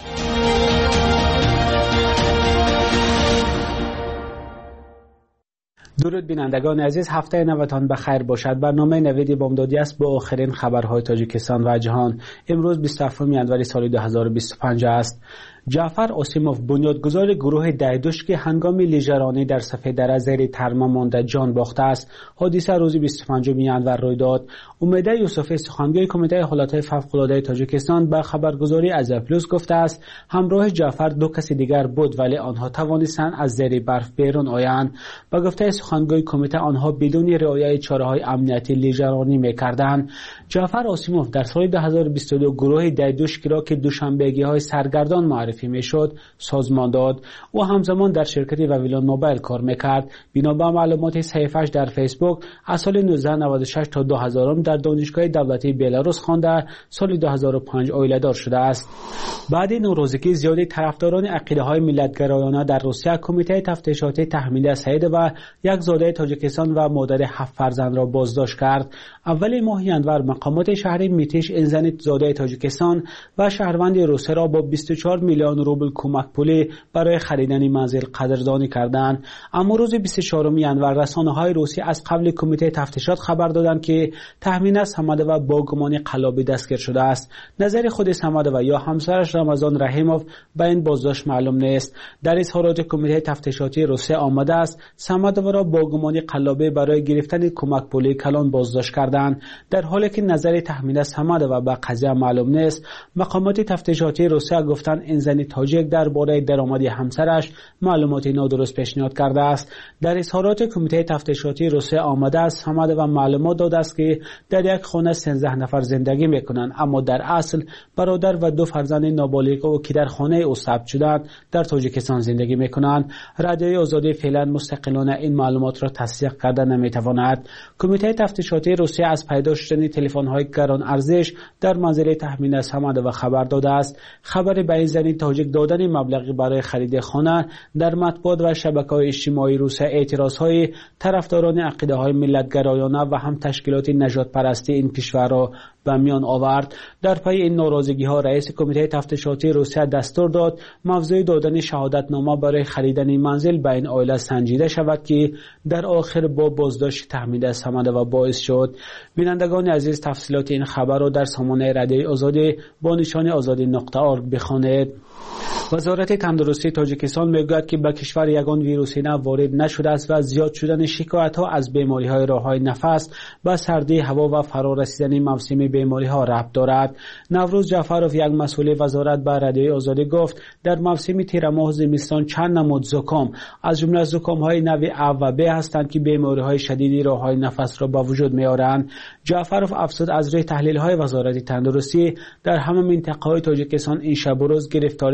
درود بینندگان عزیز، هفته نوتان بخیر باشد. برنامه نوید بامدادی است با آخرین خبرهای تاجیکستان و جهان. امروز بیست و هفتم ژانویه سال دو هزار و بیست و پنج است. جعفر آسیموف، بنیادگذار گروه دایدوش که هنگام لیژرانی در صف در زیر ترما مانده جان باخته است، حادثه روز بیست و پنجم ژانویه روی داد. امیده یوسفی، سخنگوی کمیته حالات فوق‌العاده تاجیکستان، به خبرگزاری از پلوس گفته است همراه جعفر دو کسی دیگر بود ولی آنها توانستند از زیر برف بیرون آیند. به گفته سخنگوی کمیته آنها بدون رعایت چاره‌های امنیتی لیژرانی می‌کردند. جعفر آسیموف در سال دو هزار و بیست و دو گروه دایدوش را که دوشنبهگی‌های سرگردان معرفی میشد سازمان داد. او همزمان در شرکت واویلون موبایل کار میکرد. بنا به معلومات صحیفه‌اش در فیسبوک، از سال نوزده نود و شش تا دو هزار در دانشگاه دولتی بلاروس خوانده، سال دو هزار و پنج عائله‌دار شده است. بعد ناراضگی زیادی طرفداران عقیده‌های ملت‌گرایانه در روسیه، کمیته تفتیشاتی تحمیل سعید و یک زاده تاجیکستان و مادر هفت فرزند را بازداشت کرد. اول ماه ژانویه مقامات شهری میتیش این زن زاده تاجیکستان و شهروند روسیه را با بیست و چهار میلیون روبل کمک پولی برای خریدن منزل قدردانی کردند. اما روز بیست و چهارم ژانویه رسانه‌های روسی از قبل کمیته تفتیشات خبر دادند که تخمین صمد و با گمان قلابی دستگیر شده است. نظر خود صمد و یا همسرش رمضان رحیموف به این بازداشت معلوم نیست. در اظهارات کمیته تفتیشاتی روسیه آمده است صمد و را با گمان قلابی برای گرفتن کمک پولی کلان بازداشت کردند. در حالی که نظر تخمین صمد و به قضیه معلوم نیست، مقامات تفتیشاتی روسیه گفتند این زن تاجیک درباره درآمد همسرش معلومات نادرست پیشنهاد کرده است. در اظهارات کمیته تفتیشاتی روسیه آمده است صمد و معلومات داده است که در یک خانه سیزده نفر زندگی میکنند، اما در اصل برادر و دو فرزند نابالغ او که در خانه او ثبت شدند در تاجیکستان زندگی میکنند. رادیوی آزادی فعلا مستقلانه این معلومات را تصدیق کرده نمیتواند. کمیته تفتیشاتی روسیه از پیدا شدن تلفن‌های گران ارزش در منزل تخمین صمد و خبر داده است. خبر به این زن تاجیک دادن مبلغی برای خرید خانه در مطبوعات و شبکه‌های اجتماعی روسیه اعتراض‌های طرفداران عقیده‌های ملت‌گرایانه و هم تشکیلات نجات پرستی این کشور را به میان آورد. در پی این ناراضگی‌ها رئیس کمیته تفتیشاتی روسیه دستور داد موضوع دادن شهادتنامه برای خریدن منزل به این عائله سنجیده شود که در آخر با بازداشت تحمیل صمد و باعث شد. بینندگان عزیز، تفصیلات این خبر را در سامانه رادیوی آزادی با نشان آزادی نقطه ارگ بخوانید. وزارت تندرستی تاجیکستان میگوید که به کشور یگان ویروس نو وارد نشده است و زیاد شدن شکایت‌ها از بیماری‌های راه‌های نفس به سردی هوا و فرارسیدن موسم بیماری‌ها ربط دارد. نوروز جعفروف، یک مسئول وزارت، به رادیوی آزادی گفت در موسم تیر ماه زمستان چند نمود زکام از جمله زکام‌های نوع ا و ب هستند که بیماری‌های شدید راه‌های نفس را به وجود می‌آورند. جعفروف افزود از روی تحلیل‌های وزارت تندرستی در همه منطقه‌های تاجیکستان این شب و روز گرفتاری به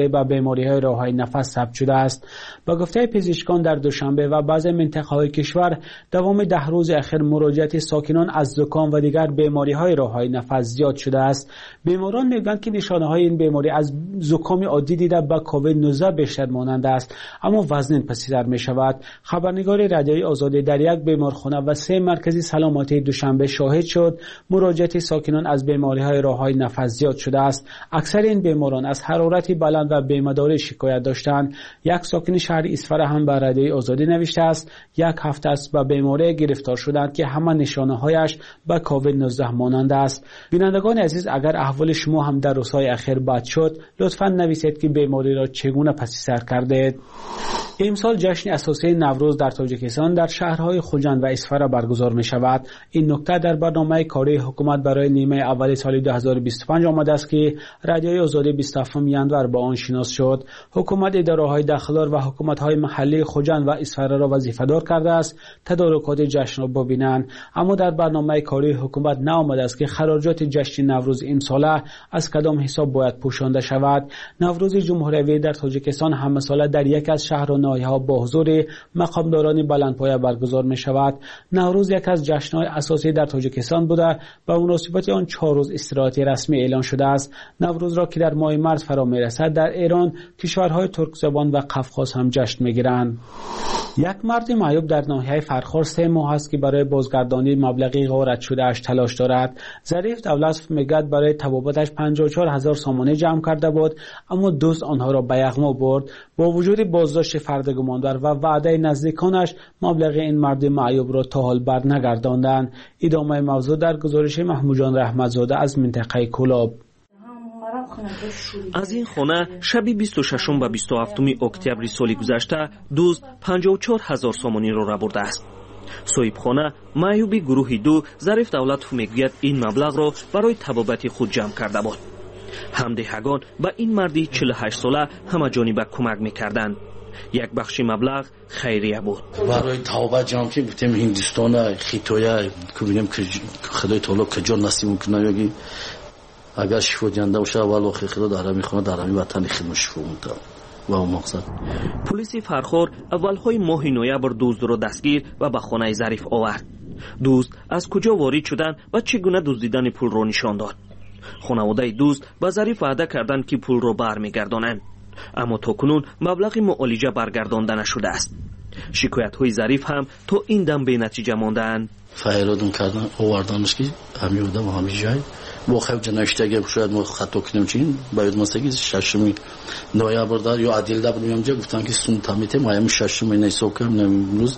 بیماری‌های راه‌های نفس ثبت شده است. با گفته پزشکان در دوشنبه و بعضی مناطق‌های کشور دوام ده روز اخیر مراجعت ساکنان از زکام و دیگر بیماری‌های راه‌های نفس زیاد شده است. بیماران میگویند که نشانه‌های این بیماری از زکام عادی دیده به کووید نوزده بیشتر مانند است، اما وزن پسی‌تر می‌شود. خبرنگار رادیوی آزادی در یک بیمارخانه و سه مرکز سلامتی دوشنبه شاهد شد مراجعت ساکنان از بیماری‌های راه‌های نفس زیاد شده است. اکثر این بیماران از حرارت بلند و بیمه‌داری شکایت داشتند. یک ساکن شهر اصفهان هم به رادیوی آزادی نوشته است یک هفته است به بیماری گرفتار شدند که همه نشانه‌هایش به کووید نوزده مانند است. بینندگان عزیز، اگر احوال شما هم در روزهای اخیر بد شد، لطفاً نویسید که بیماری را چگونه پس‌سر کردید. امسال جشن اساسی نوروز در تاجیکستان در شهرهای خوجند و اصفهان برگزار می شود. این نکته در برنامه کاری حکومت برای نیمه اول سال دو هزار و بیست و پنج آمده است که رادیوی آزادی بیست و هفتم ژانویه با آن شناس شد. حکومت اداره‌های داخلار و حکومت‌های محلی خوجند و اصفهان را وظیفه‌دار کرده است تدارکات جشن را ببینند، اما در برنامه کاری حکومت نآمده است که خراجات جشن نوروز امساله از کدام حساب باید پوشانده شود. نوروز جمهوری در تاجیکستان همه ساله در یک از شهر و ناحیه‌ها با حضور مقامداران بلندپایه برگزار می شود. نوروز یک از جشن‌های اساسی در تاجیکستان بوده و مناسبت آن چهار روز استراحت رسمی اعلان شده است. نوروز را که در ماه مارس فرا می‌رسد در ایران، کشورهای ترک زبان و قفقاز هم جشن می‌گیرند. یک مرد معیوب در ناحیه فرخار سه ماه است که برای بازگردانی مبلغی غارت شده اش تلاش دارد. ظریف دولت میگوید برای تبابتش پنجاه و چهار هزار سامانه جمع کرده بود، اما دوست آنها را به یغما برد. با وجود بازداشت فرد گماندار و وعده نزدیکانش، مبلغ این مرد معیوب را تا حال بر نگرداندند. ادامه موضوع در گزارش محمود جان رحمتزاده از منطقه کلاب. از این خانه شب بیست و ششم و بیست و هفتم اکتبر سال گذشته دزد پنجاه و چهار هزار سامانی را برده است. صاحب خانه معیوبی گروه دو ظریف دولتوف میگوید این مبلغ را برای طبابت خود جمع کرده بود. همدهگان به این مردی چهل و هشت ساله همه جانبه کمک میکردند. یک بخش مبلغ خیریه بود. برای طبابت جمع که بودیم هندوستان خیتویه که بینیم که خدای تعالی کجا نصیب میکنه، یکی اگر شفا دینده باشه اول آخر خدا در همی خونه در همی وطن خدمت شفا مونده و اون مقصد. پلیس فرخار اولهای ماه نوامبر دزد را دستگیر و به خانه ظریف آورد. دزد از کجا وارد شدند و چگونه دزدیدن پول را نشان داد. خانواده دزد به ظریف وعده کردند که پول را برمیگردانند، اما تاکنون مبلغ معالجه برگردانده نشده است. شکایت های ظریف هم تا این دم به نتیجه ماندند. فریادم کردن آوردنش که همین بودم همین جای با خود نوشته شاید ما خطا کنیم چین باید مثلا ششم نوامبر دار یا عادل دار میام جا گفتن که سون تامیته مایم ششم نه سوکم امروز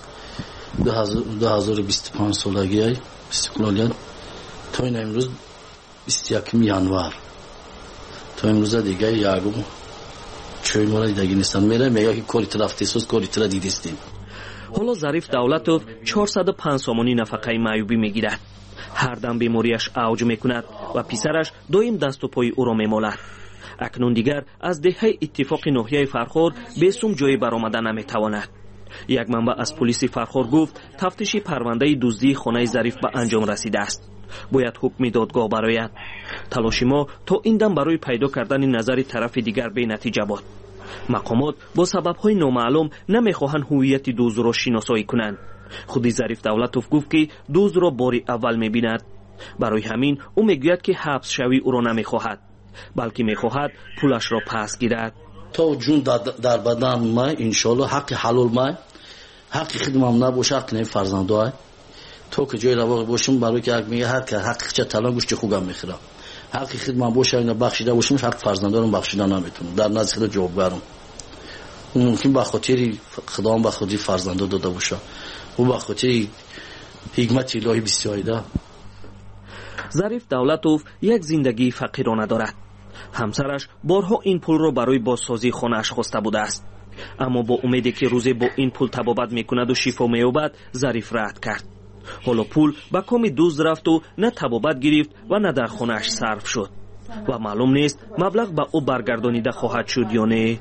دو هزار و بیست و پنج سالگی استقلالیت تا این امروز بیست و یکم ژانویه تا امروز دیگه یارو چوی ما دیگه نیستن میره میگه که کاری طرف تسوس کاری طرف دیدستیم. حالا ظریف دولتوف چهارصد و پنج سامانی نفقه معیوبی میگیرد. هر دم بیماریش اوج میکند و پسرش دویم دست و پای او را میمالد. اکنون دیگر از دهه اتفاق ناحیه فرخار بیسوم جای برآمده نمیتواند. یک منبع از پلیس فرخار گفت تفتیش پرونده دزدی خانه ظریف به انجام رسیده است. باید حکم دادگاه برآید. تلاش ما تا این دم برای پیدا کردن نظر طرف دیگر به نتیجه بود. مقامات با سبب‌های نامعلوم نمیخواهند هویت دزد را شناسایی کنند. خودی ظریف دولتوف گفت که دزد را باری اول میبیند. برای همین او میگوید که حبس شوی او را نمیخواهد، بلکه میخواهد پولش را پس گیرد. تا جون در بدن ما انشالله حق حلال ما حق خدمم نباشه، حق نه فرزندای تو که جای روا باشم برای که میگه هر که حق چه طلا گوشت خوگم میخوره، حق خدمم باشه اینا بخشیده باشم، حق فرزندانم بخشیده نمیتونم در نزد خدا جوابگارم. اون ممکن به خاطر خدام به خودی فرزندا داده باشه و به خاطر حکمت الهی بسیار. ظریف دولتوف یک زندگی فقیرانه دارد. همسرش بارها این پول را برای بازسازی خانه‌اش خواسته بوده است، اما با امیدی که روزی با این پول طبابت میکند و شفا مییابد ظریف رد کرد. حالا پول به کام دزد رفت و نه طبابت گرفت و نه در خانه‌اش صرف شد و معلوم نیست مبلغ به او برگردانیده خواهد شد یا نه.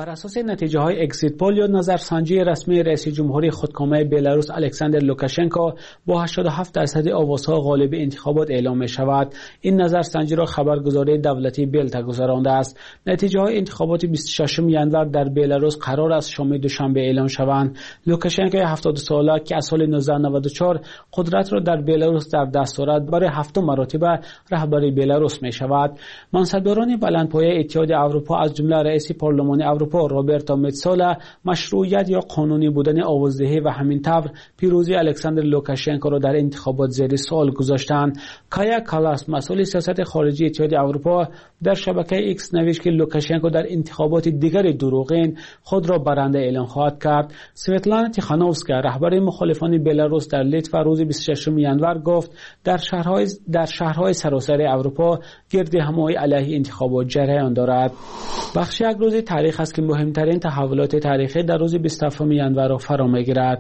بر اساس نتیجه های اگزیت پول یا نظرسنجی رسمی رئیس جمهوری خودکامه بلاروس الکساندر لوکاشنکو با هشتاد و هفت درصد آوازها غالب انتخابات اعلام می شود. این نظرسنجی را خبرگزاری دولتی بلتا گذرانده است. نتیجه های انتخابات بیست و ششم ژانویه در بلاروس قرار است شام دوشنبه اعلام شوند. لوکاشنکو هفتاد ساله که از سال نوزده نود و چهار قدرت را در بلاروس در دست دارد برای هفتم مرتبه رهبری بلاروس می شود. منصبداران بلندپایه اتحاد اروپا از جمله رئیس پارلمان اروپا روبرتو متسولا مشروعیت یا قانونی بودن آوازدهی و همین طور پیروزی الکساندر لوکاشنکو را در انتخابات زیر سوال گذاشتند. کایا کالاس مسئول سیاست خارجی اتحاد اروپا در شبکه ایکس نوشت که لوکاشنکو در انتخابات دیگر دروغین خود را برنده اعلام خواهد کرد. سویتلانا تیخانوفسکا رهبر مخالفان بلاروس در لیتوا روز بیست و ششم ژانویه گفت در شهرهای در شهرهای سراسر اروپا گرد همایی علیه انتخابات جریان دارد. بخش یک روز تاریخ است که مهمترین تحولات تاریخی در روز بیست و هفتم ژانویه را فرا می‌گیرد.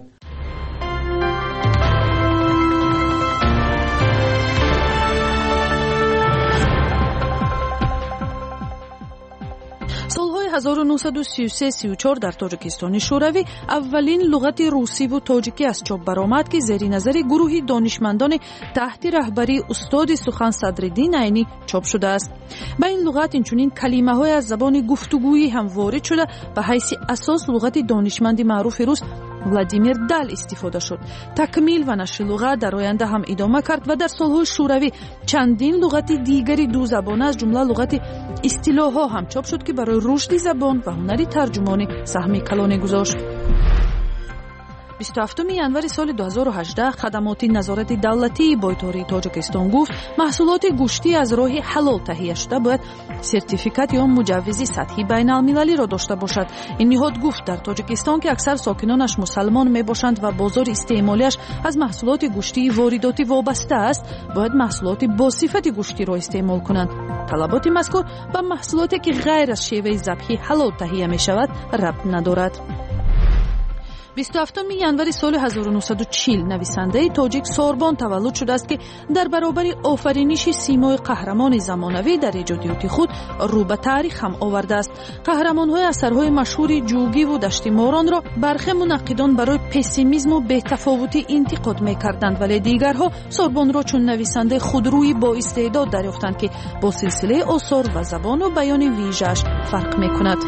هزار و نهصد و سی و سه سی و چهار در تاجیکستان شوروی اولین لغت روسی و تاجیکی از چاپ برآمد که زیر نظر گروهی دانشمندان تحت رهبری استاد سخن صدرالدین عینی چاپ شده است. با این لغت اینچنین کلمه‌های از زبان گفتگویی هم وارد شده و حیث اساس لغت دانشمند معروف روس ولادیمیر دال استفاده شد. تکمیل و نشر لغت در آینده هم ادامه کرد و در سالهای شوروی چندین لغت دیگری دو زبانه از جمله لغت اصطلاح‌ها هم چاپ شد که برای رشد زبان و هنر ترجمانی سهم کلانی گذاشت. بیست و هفتم ژانویه سال دو هزار و هجده خدمات نظارت دولتی بایتاری تاجیکستان گفت محصولات گوشتی از راه حلال تهیه شده باید سرتیفیکات یا مجوز سطحی بین المللی را داشته باشد. این نهاد گفت در تاجیکستان که اکثر ساکنانش مسلمان می باشند و بازار استعمالیش از محصولات گوشتی وارداتی وابسته است باید محصولات با صفت گوشتی را استعمال کنند. طلبات مذکور با محصولاتی که غیر از شیوه ذبحی حلال تهیه می شود ربط ندارد. بیست و هفتم ژانویه سال هزار و نهصد و چهل نویسنده تاجیک سوربان تولد شده است که در برابر آفرینش سیمای قهرمان زمانوی در ایجادیات خود رو به تاریخ هم آورده است. قهرمان‌های اثرهای مشهور جوگی و دشت ماران را برخی منقدان برای پسیمیسم و بی‌تفاوتی انتقاد می‌کردند، ولی دیگرها سوربان را چون نویسنده خودرویی با استعداد دریافتند که با سلسله آثار و زبان و بیان ویژه‌اش فرق می‌کند.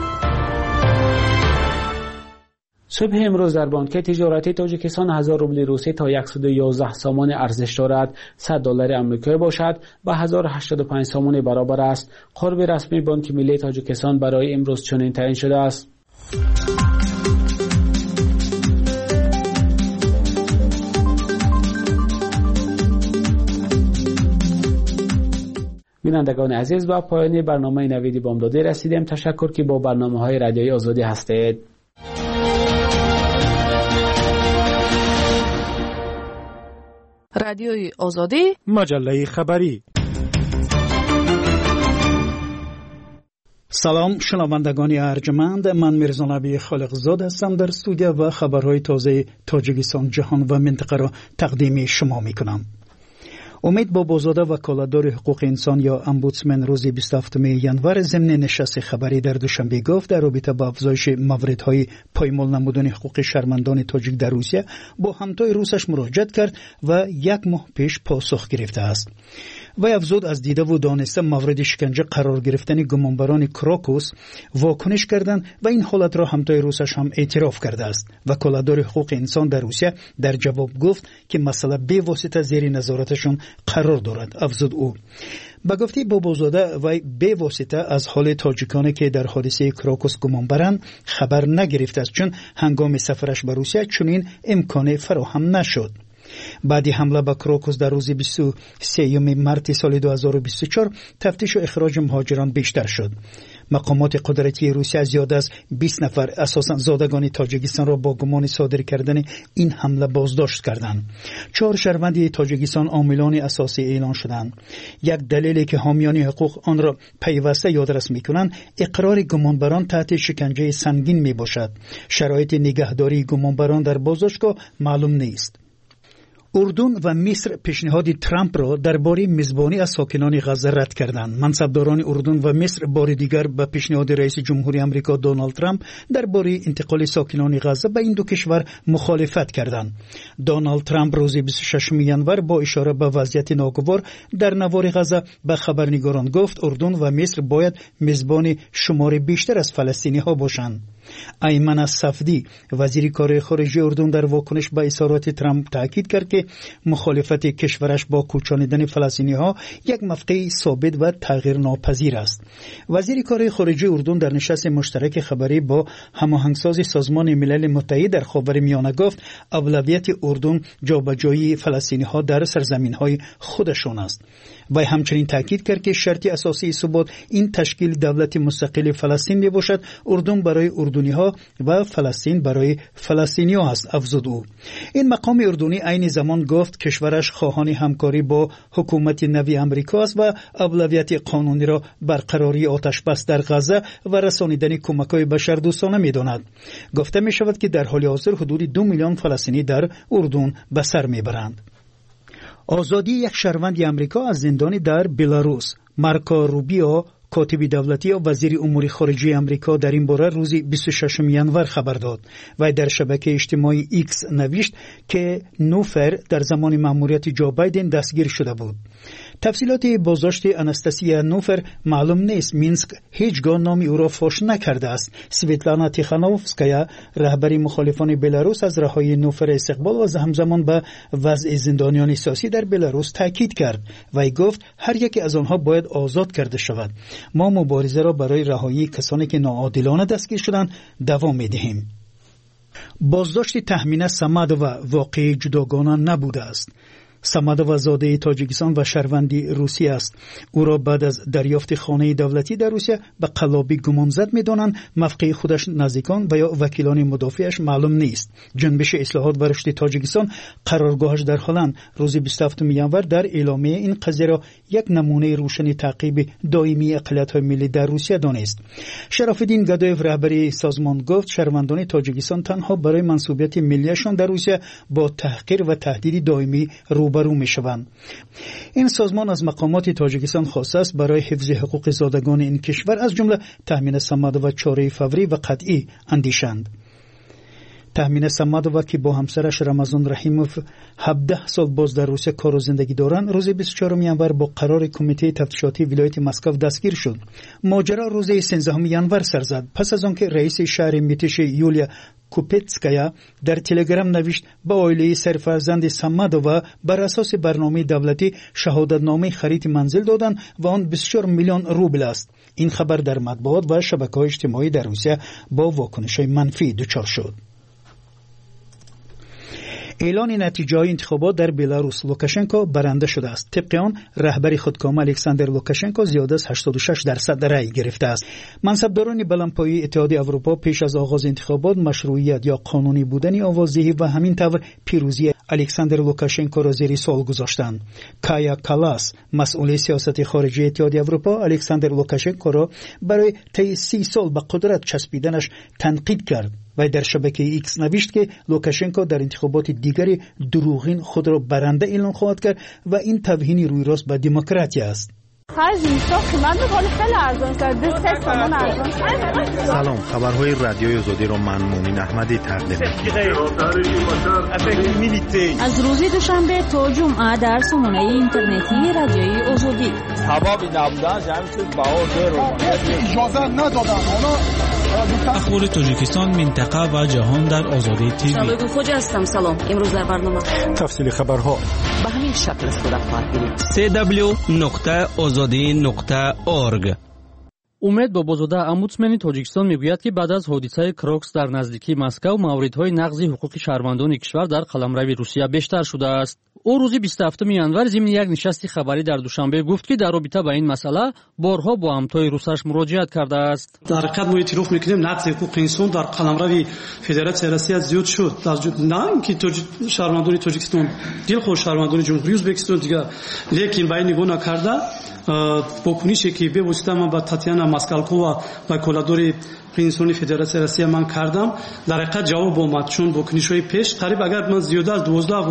صبح امروز در بانک تجارتی تاجیکستان هزار روبل روسی تا صد و یازده سامان ارزش دارد. صد دلار آمریکایی باشد با هزار و هشتاد و پنج سامان برابر است. قرب رسمی بانک ملی تاجیکستان برای امروز چنین تعیین شده است. بینندگان عزیز، با پایان برنامه نوید بامدادی رسیدیم. تشکر که با برنامه‌های رادیویی آزادی هستید. رادیوی آزادی، مجله خبری. سلام شنوندگان ارجمند، من میرزا نبی خالقزاد هستم. در استودیو و خبرهای تازه تاجیکستان، جهان و منطقه را تقدیم شما میکنم. امید بابازاده وکالتدار حقوق انسان یا امبودسمن روز بیست و هفتم ژانویه ضمن نشست خبری در دوشنبه گفت در رابطه با افزایش مواردهای پایمال نمودن حقوق شهروندان تاجیک در روسیه با همتای روسش مراجعه کرد و یک ماه پیش پاسخ گرفته است. و افزود از دیده و دانسته مورد شکنجه قرار گرفتن گمانبران کراکوس واکنش کردند و این حالت را همتای روسش هم اعتراف کرده است. وکالتدار حقوق انسان در روسیه در جواب گفت که مسئله به واسطه زیر نظارتشون قرار دارد. افزود او با گفته بابازاده و به واسطه از حال تاجیکانی که در حادثه کراکوس گمان برند خبر نگرفته است، چون هنگام سفرش به روسیه چنین امکان فراهم نشد. بعد حمله به کراکوس در روز بیست و سوم مارس سال دو هزار و بیست و چهار تفتیش و اخراج مهاجران بیشتر شد. مقامات قدرتی روسیه زیاد از بیست نفر اساساً زادگان تاجیکستان را با گمان صادر کردن این حمله بازداشت کردند. چهار شهروند تاجیکستان عاملان اساسی اعلان شدند. یک دلیلی که حامیان حقوق آن را پیوسته یادرس می‌کنند اقرار گمانبران تحت شکنجه سنگین میباشد. شرایط نگهداری گمانبران در بازداشتگاه معلوم نیست. اردن و مصر پیشنهاد ترامپ را درباره میزبانی از ساکنان غزه رد کردند. منصبداران اردن و مصر بار دیگر به پیشنهاد رئیس جمهوری آمریکا دونالد ترامپ درباره انتقال ساکنان غزه به این دو کشور مخالفت کردند. دونالد ترامپ روز بیست و ششم ژانویه با اشاره به وضعیت ناگوار در نوار غزه به خبرنگاران گفت اردن و مصر باید میزبان شمار بیشتر از فلسطینی ها باشند. ایمن صفدی وزیر کار خارجه اردن در واکنش به اظهارات ترامپ تاکید کرد که مخالفت کشورش با کوچانیدن فلسطینی ها یک موقع ثابت و تغییر ناپذیر است. وزیر کار خارجه اردن در نشست مشترک خبری با هماهنگساز سازمان ملل متحد در خاورمیانه گفت اولویت اردن جابجایی فلسطینی ها در سرزمین های خودشان است. و همچنین تاکید کرد که شرط اساسی ثبات این تشکیل دولت مستقل فلسطین می باشد. اردن برای اردنی ها و فلسطین برای فلسطینی ها است افزود او. این مقام اردنی عین زمان گفت کشورش خواهان همکاری با حکومت نوی آمریکا است و اولویت قانونی را برقراری آتش بس در غزه و رسانیدن کمک‌های بشردوستانه می‌داند. گفته می‌شود که در حال حاضر حدود دو میلیون فلسطینی در اردن به سر می‌برند. آزادی یک شهروند آمریکا از زندان در بلاروس. مارکو روبیو کاتب دولتی و وزیر امور خارجه آمریکا در این باره روز بیست و ششم ژانویه خبر داد و در شبکه اجتماعی ایکس نوشت که نوفر در زمان مأموریت جو بایدن دستگیر شده بود. تفصیلات بازداشت اناستاسیا نوفر معلوم نیست. مینسک هیچگاه نام او را فاش نکرده است. سویتلانا تیخانوفسکایا رهبری مخالفان بلاروس از رهایی نوفر استقبال و همزمان به وضع زندانیان سیاسی در بلاروس تاکید کرد و گفت هر یک از آنها باید آزاد کرده شود. ما مبارزه را برای رهایی کسانی که ناعادلانه دستگیر شدند دوام می‌دهیم. بازداشت تهمینه سمدووا واقعی جداگانه نبوده است. سمدووا زاده تاجیکستان و شهروندی روسیه است. او را بعد از دریافت خانه دولتی در روسیه به قلابی گمانزد می‌دانند. موقع خودش نزدیکان و یا وکیلان مدافعش معلوم نیست. جنبش اصلاحات و رشد تاجیکستان قرارگاهش در هلند روز بیست و هفتم ژانویه در اعلامیه این قضیه را یک نمونه روشن تعقیب دائمی اقلیت‌های ملی در روسیه دانست. شراف‌الدین گدایف رهبری سازمان گفت شهروندان تاجیکستان تنها برای منصوبیت ملیشان در روسیه با تحقیر و تهدید دائمی رو برو می شوند. این سازمان از مقامات تاجیکستان خواسته است برای حفظ حقوق زادگان این کشور از جمله تامین سمدووا چاره فوری و قطعی اندیشند. تامین سمدووا که با همسرش رمضان رحیموف هفده سال باز در روسیه کار و زندگی دارند روز بیست و چهارم ژانویه با قرار کمیته تفتیشاتی ولایت مسکو دستگیر شد. ماجرا روز سیزدهم ژانویه سر زد پس از آنکه رئیس شهر میتیش یولیا کوپتسکایا در تلگرام نوشت با عائله سرفرزند سمدووا بر اساس برنامه دولتی شهادتنامه خرید منزل دادند و آن بیست و چهار میلیون روبل است. این خبر در مطبوعات و شبکه‌های اجتماعی در روسیه با واکنش‌های منفی دچار شد. اعلان نتیجه های انتخابات در بلاروس لوکاشنکو برنده شده است. طبق آن رهبر خودکام الکساندر لوکاشنکو زیاده از هشتاد و شش درصد رأی گرفته است. منصبداران بلندپایه اتحادیه اروپا پیش از آغاز انتخابات مشروعیت یا قانونی بودن آوازدهی و همین طور پیروزی الکساندر لوکاشنکو را زیر سوال گذاشتند. کایا کالاس مسئول سیاست خارجی اتحادیه اروپا الکساندر لوکاشنکو را برای طی سی سال به قدرت چسبیدنش تنقید کرد و در شبکه ایکس نوشت که لوکاشنکو در انتخابات دیگری دروغین خود را برنده اعلام خواهد کرد و این توهین روی راست به دموکراسی است. سلام، خبرهای رادیوی آزادی را من مومن احمدی تقدیم می‌کنم. از روز دوشنبه تا جمعه در سامانه اینترنتی رادیوی آزادی ثوابی نبودن جمعیت بهار رو اجازه ندادن. اخبار تاجیکستان، منطقه و جهان در آزادی تیوی. سلام خوجا هستم. سلام. امروز در برنامه تفصیل خبرها به همین شکل صورت خواهد گرفت. سی دبلیو نقطه آزادی نقطه اورگ. امید بابازاده امبودسمن تاجیکستان میگوید که بعد از حادثه کروکس در نزدیکی مسکو موردهای نقض حقوق شهروندان کشور در قلمرو روسیه بیشتر شده است. او روز بیست و هفتم ژانویه ضمن یک نشست خبری در دوشنبه گفت که در رابطه با این مسئله بارها با همتای روسش مراجعت کرده است. در حقیقت ما اعتراف میکنیم نقض حقوق انسان در قلمرو فدراسیون روسیه زیاد شد. نه اینکه شهروندان تاجیکستان دلخوش شهروندان جمهوری ازبکستان دیگه، لیکن با این نگاه نکرده واکنشی که به واسطه من با تاتیانا ماسکالکووا و کولادور انسانی فدراسیون روسیه من کردم در حقیقت جواب اومد، چون واکنش‌های پیش قریب اگر من زیاده از دوازده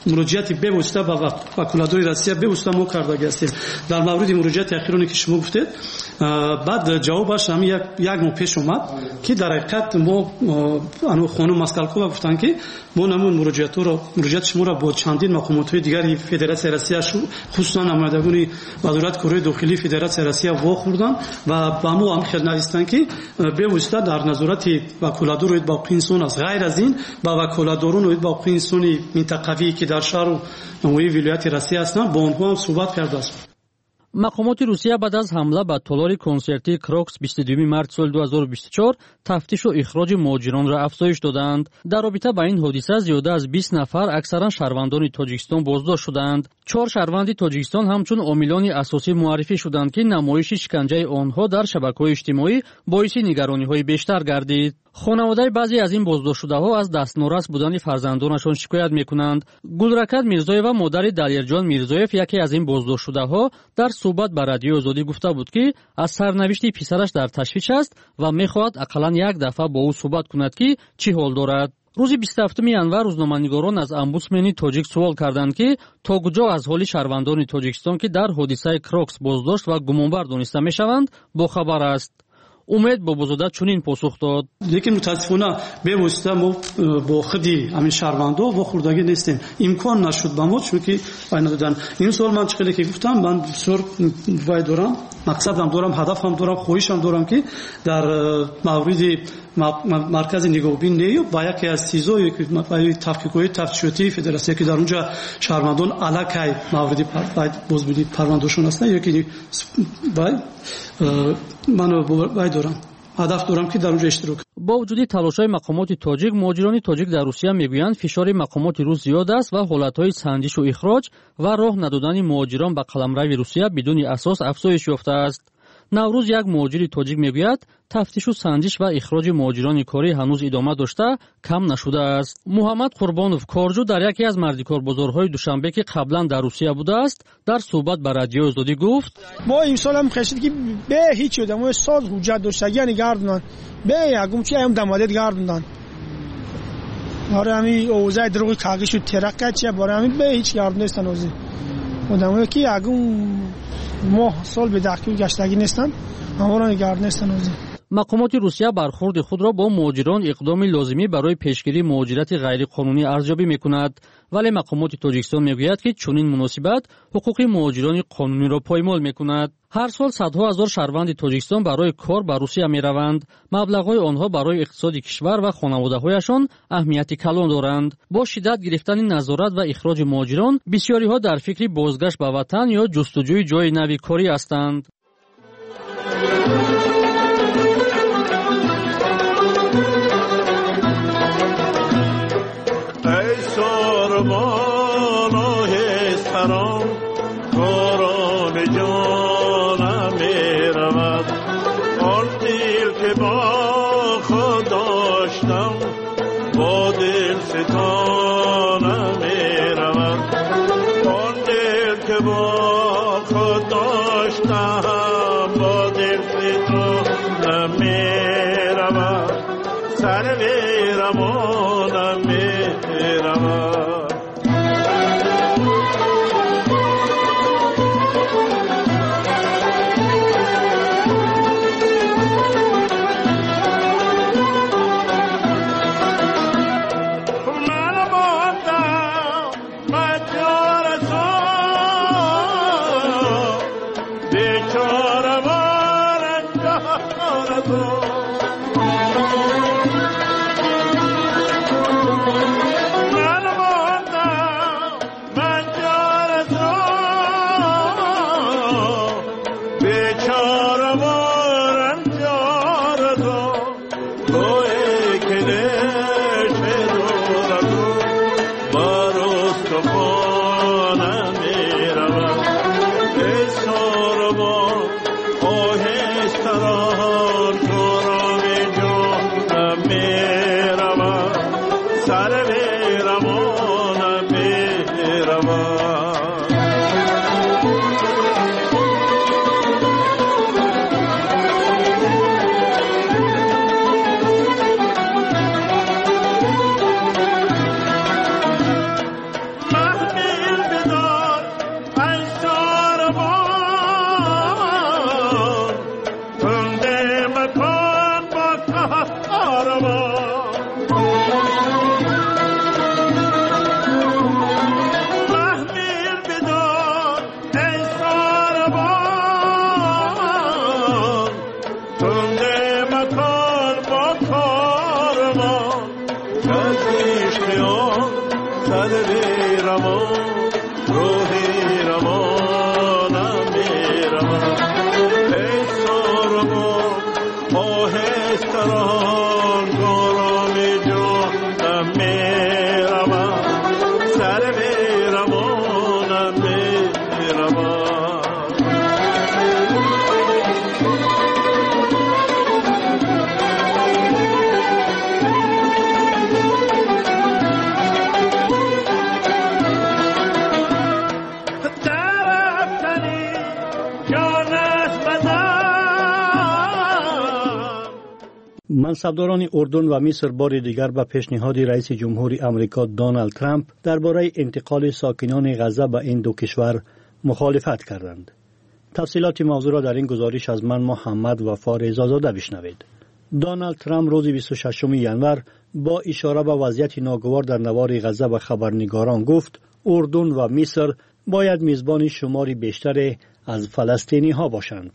مراجعت به واسطه با وکالت‌های روسیه به واسطه ما کرده هستیم. در مورد مراجعت اخیرانی که شما گفتید بعد جوابش هم یک یک ماه پیش اومد که در حقیقت ما انو خانم مسکالکووا گفتن که ما نمون مراجعت رو مراجعت شما را با چندین مقامات دیگری فدراسیون روسیه خصوصا نمایندگان وزارت کارهای داخلی فدراسیون روسیه واخوردن و با ما هم خیلی نوشتن که به واسطه در نظارت وکالت‌های باقی انسان از غیر از این با وکالت‌های باقی انسانی منطقوی که در شهر و ولایت روسیه هستند با آنها هم صحبت کرده است. مقامات روسیه بعد از حمله به تالار کنسرتی کروکس بیست و دو مارس سال دو هزار و بیست و چهار تفتیش و اخراج مهاجران را افزایش دادند. در رابطه با این حادثه زیاده از بیست نفر اکثرا شهروندان تاجیکستان بازداشت شدند. چهار شهروند تاجیکستان همچون عاملان اساسی معرفی شدند که نمایش شکنجه آنها در شبکه‌های اجتماعی باعث نگرانی‌های بیشتر گردید. خانواده بعضی از این بازداشت‌شده‌ها از دستنورس بودن فرزندانشان شکایت می‌کنند. گلرکت میرزایف و مادر دلیرجان میرزایف یکی از این بازداشت‌شده‌ها در صحبت با رادیو آزادی گفته بود که از سرنوشت پسرش در تشویش است و می‌خواهد اقلاً یک دفعه با او صحبت کند که چی حال دارد. روز بیست و هفتم январ روزنامه‌نگاران از امبودسمنی تاجیک سوال کردند که تا کجا از حال شهروندان تاجیکستان که در حادثه کروکس بازداشت و گمانبر دانسته می‌شوند با خبر است. امید بابازاده چنین پاسخ داد: لیکن متاسفانه به واسطه ما با خودی همین شهروندا و خوردگی نیستیم، امکان نشد به ما چون که باید ندادن. این سوال من چقدر که گفتم من بسیار باید دارم مقصدم دارم هدفم دارم خواهشم دارم که در مورد مرکز نگاهبینی با یکی از چیزایی که برای تحقیقات تفتیشاتی فدراسیون که در اونجا شهروندان علاقه مورد باید بازبینی پروندهشون هستن یکی باید من باید دارم هدف دارم که در اونجا اشتراک. با وجود تلاش‌های مقامات تاجیک، مهاجران تاجیک در روسیه میگویند فشار مقامات روس زیاد است و حالت‌های سنجش و اخراج و راه ندادن مهاجران به قلمرو روسیه بدون اساس افزایش یافته است. نوروز یک مهاجر تاجیک میگوید تفتیش و سنجش و اخراج مهاجران کاری هنوز ادامه داشته کم نشده است. محمد قربانوف کارجو در یکی از مردکار بازارهای دوشنبه که قبلا در روسیه بوده است در صحبت با رادیو آزادی گفت: ما امسال هم خشید که به هیچ آدمو ساز حجت داشتگی نگردن به یگم چی هم دمادت گردن برای همین اوضاع دروغ کاغیش و ترقه چیه برای همین به هیچ گردن نیستن اوزی آدمایی که یگم ماه سال به دقیق گشتگی نیستن اما نگرد نیستن اوزی. مقامات روسیه برخورد خود را با مهاجران اقدام لازمی برای پیشگیری مهاجرت غیر قانونی ارزیابی میکند، ولی مقامات تاجیکستان میگوید که چنین مناسبت حقوق مهاجران قانونی را پایمال میکند. هر سال صدها هزار شهروند تاجیکستان برای کار به روسیه میروند. مبلغ‌های آنها برای اقتصاد کشور و خانواده‌هایشان اهمیت کلان دارند. با شدت گرفتن نظارت و اخراج مهاجران، بسیاری‌ها در فکر بازگشت به وطن یا جستجوی جای نوی کاری هستند. منصبداران اردن و مصر بار دیگر به پیشنهاد رئیس جمهوری آمریکا دونالد ترامپ درباره انتقال ساکنان غزه به این دو کشور مخالفت کردند. تفصیلات موضوع را در این گزارش از من محمد وفا رضازاده بشنوید. دونالد ترامپ روز بیست و ششم ژانویه با اشاره به وضعیت ناگوار در نوار غزه به خبرنگاران گفت اردن و مصر باید میزبان شماری بیشتر از فلسطینی ها باشند.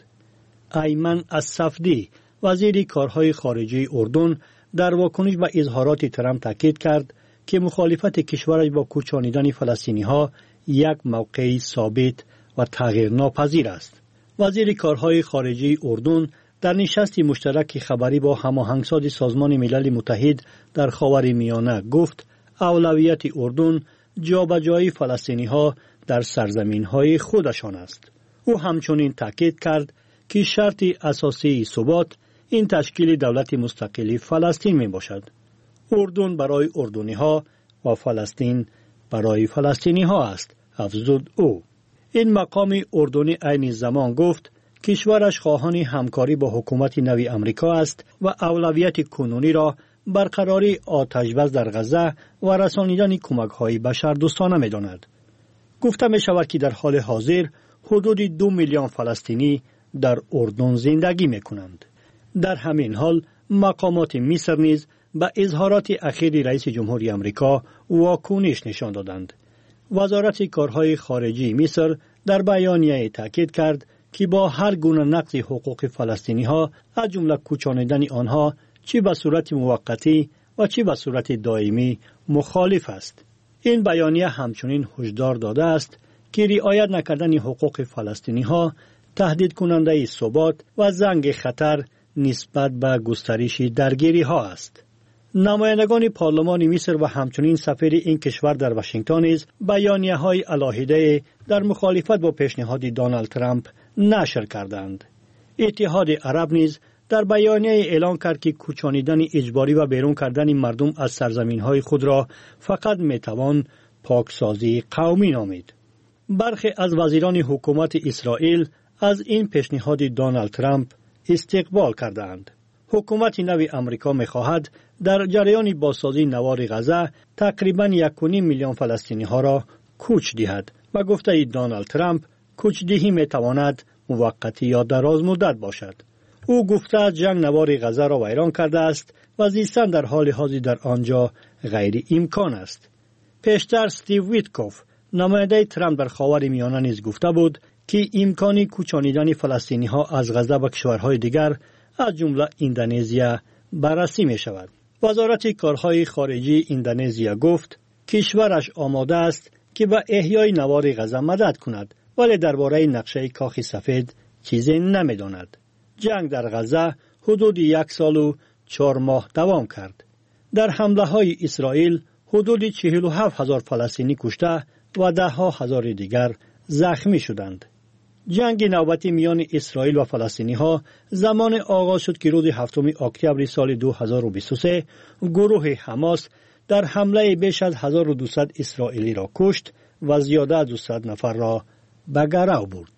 ایمن الصفدی وزیر کارهای خارجه اردن در واکنش به اظهارات ترامپ تاکید کرد که مخالفت کشورش با کوچانیدن فلسطینی ها یک موقعی ثابت و تغییر ناپذیر است. وزیر کارهای خارجه اردن در نشست مشترک خبری با هماهنگساز سازمان ملل متحد در خاورمیانه گفت اولویت اردن جابجایی فلسطینی ها در سرزمین های خودشان است. او همچنین تاکید کرد که شرط اساسی ثبات این تشکیل دولت مستقل فلسطین می باشد. اردن برای اردنی ها و فلسطین برای فلسطینی ها است، افزود او. این مقام اردنی عین زمان گفت کشورش خواهان همکاری با حکومت نو امریکا است و اولویت کنونی را برقراری آتش بس در غزه و رسانیدن کمک های بشردوستانه می داند. گفته می شود که در حال حاضر حدود دو میلیون فلسطینی در اردن زندگی می کنند. در همین حال مقامات مصر نیز به اظهارات اخیر رئیس جمهوری آمریکا واکنش نشان دادند. وزارت کارهای خارجه مصر در بیانیه تاکید کرد که با هر گونه نقض حقوق فلسطینی ها از جمله کوچانیدن آنها چه به صورت موقتی و چه به صورت دائمی مخالف است. این بیانیه همچنین هشدار داده است که رعایت نکردن حقوق فلسطینی ها تهدید کننده ثبات و زنگ خطر نسبت به گسترش درگیری ها است. نمایندگان پارلمان مصر و همچنین سفیر این کشور در واشنگتن نیز بیانیه های علاهده در مخالفت با پیشنهاد دونالد ترامپ نشر کردند. اتحاد عرب نیز در بیانیه اعلام کرد که کوچانیدن اجباری و بیرون کردن مردم از سرزمین های خود را فقط میتوان پاکسازی قومی نامید. برخی از وزیران حکومت اسرائیل از این پیشنهاد دونالد ترامپ استقبال کردند. حکومت نو امریکا می‌خواهد در جریان بازسازی نوار غزه تقریباً یک و نیم میلیون فلسطینی ها را کوچ دهد و گفته دونالد ترامپ کوچ دهی می‌تواند موقتی یا دراز مدت باشد. او گفته جنگ نوار غزه را ویران کرده است و زیستن در حال حاضر در آنجا غیر امکان است. پیشتر استیو ویتکوف نماینده ترامپ در خاورمیانه نیز گفته بود که امکانی کوچانیدن فلسطینی ها از غزه به کشورهای دیگر از جمله اندونزیا بررسی می شود. وزارت کارهای خارجه اندونزیا گفت کشورش آماده است که به احیای نوار غزه مدد کند ولی درباره نقشه کاخ سفید چیزی نمی داند. جنگ در غزه حدود یک سال و چهار ماه دوام کرد. در حمله های اسرائیل حدود چهل و هفت هزار فلسطینی کشته و ده ها هزار دیگر زخمی شدند. جنگ نوبتی میان اسرائیل و فلسطینی ها زمان آغاز شد که روز هفتم اکتبر سال دو هزار و بیست و سه گروه حماس در حمله بیش از هزار و دویست اسرائیلی را کشت و زیاده از دویست نفر را به گرو برد.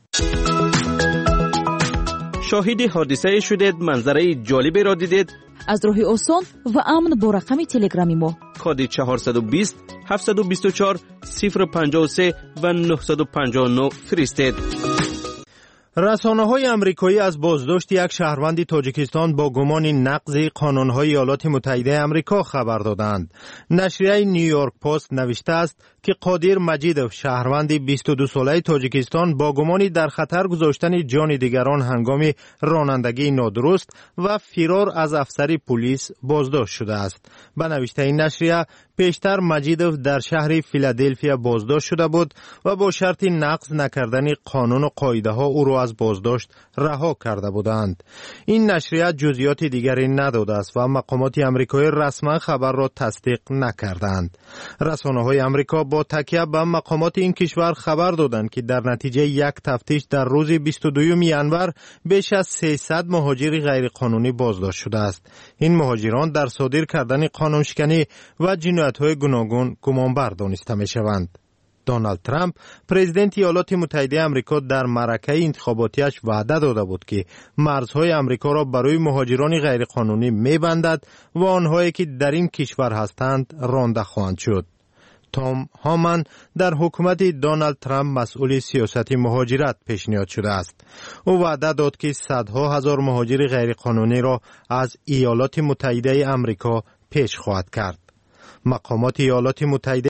شاهد حادثه شدید، منظره جالبی را دیدید؟ از راه آسان و امن با رقم تلگرامی ما کد چهارصد و بیست هفتصد و بیست و چهار صفر پنجاه و سه و نهصد و پنجاه و نه فرستید. رسانه‌های آمریکایی از بازداشت یک شهروند تاجیکستان با گمان نقض قانون‌های ایالات متحده آمریکا خبر دادند. نشریه نیویورک پست نوشته است که قادر مجیدوف شهروند بیست و دو ساله تاجیکستان با گمان در خطر گذاشتن جان دیگران هنگام رانندگی نادرست و فرار از افسر پلیس بازداشت شده است. به نوشته این نشریه پیشتر مجیدوف در شهر فیلادلفیا بازداشت شده بود و با شرط نقض نکردن قانون و قاعده ها او را از بازداشت رها کرده بودند. این نشریه جزئیات دیگری نداده است و مقامات آمریکایی رسما خبر را تصدیق نکردند. رسانه‌های آمریکا با تکیه به مقامات این کشور خبر دادند که در نتیجه یک تفتیش در روز بیست و دوم ژانویه بیش از سیصد مهاجر غیرقانونی بازداشت شده است. این مهاجران در صادر کردن قانونشکنی و جنایت‌های گوناگون گمانبر دانسته می‌شوند. دونالد ترامپ پرزیدنت ایالات متحده آمریکا در معرکه انتخاباتیش وعده داده بود که مرزهای آمریکا را برای مهاجران غیرقانونی می‌بندد و آنهایی که در این کشور هستند رانده خواهند شد. تام هامان در حکومت دونالد ترامپ مسئول سیاست مهاجرت پیشنهاد شده است. او وعده داد که صدها هزار مهاجر غیرقانونی را از ایالات متحده آمریکا پیش خواهد کرد. مقامات ایالات متحده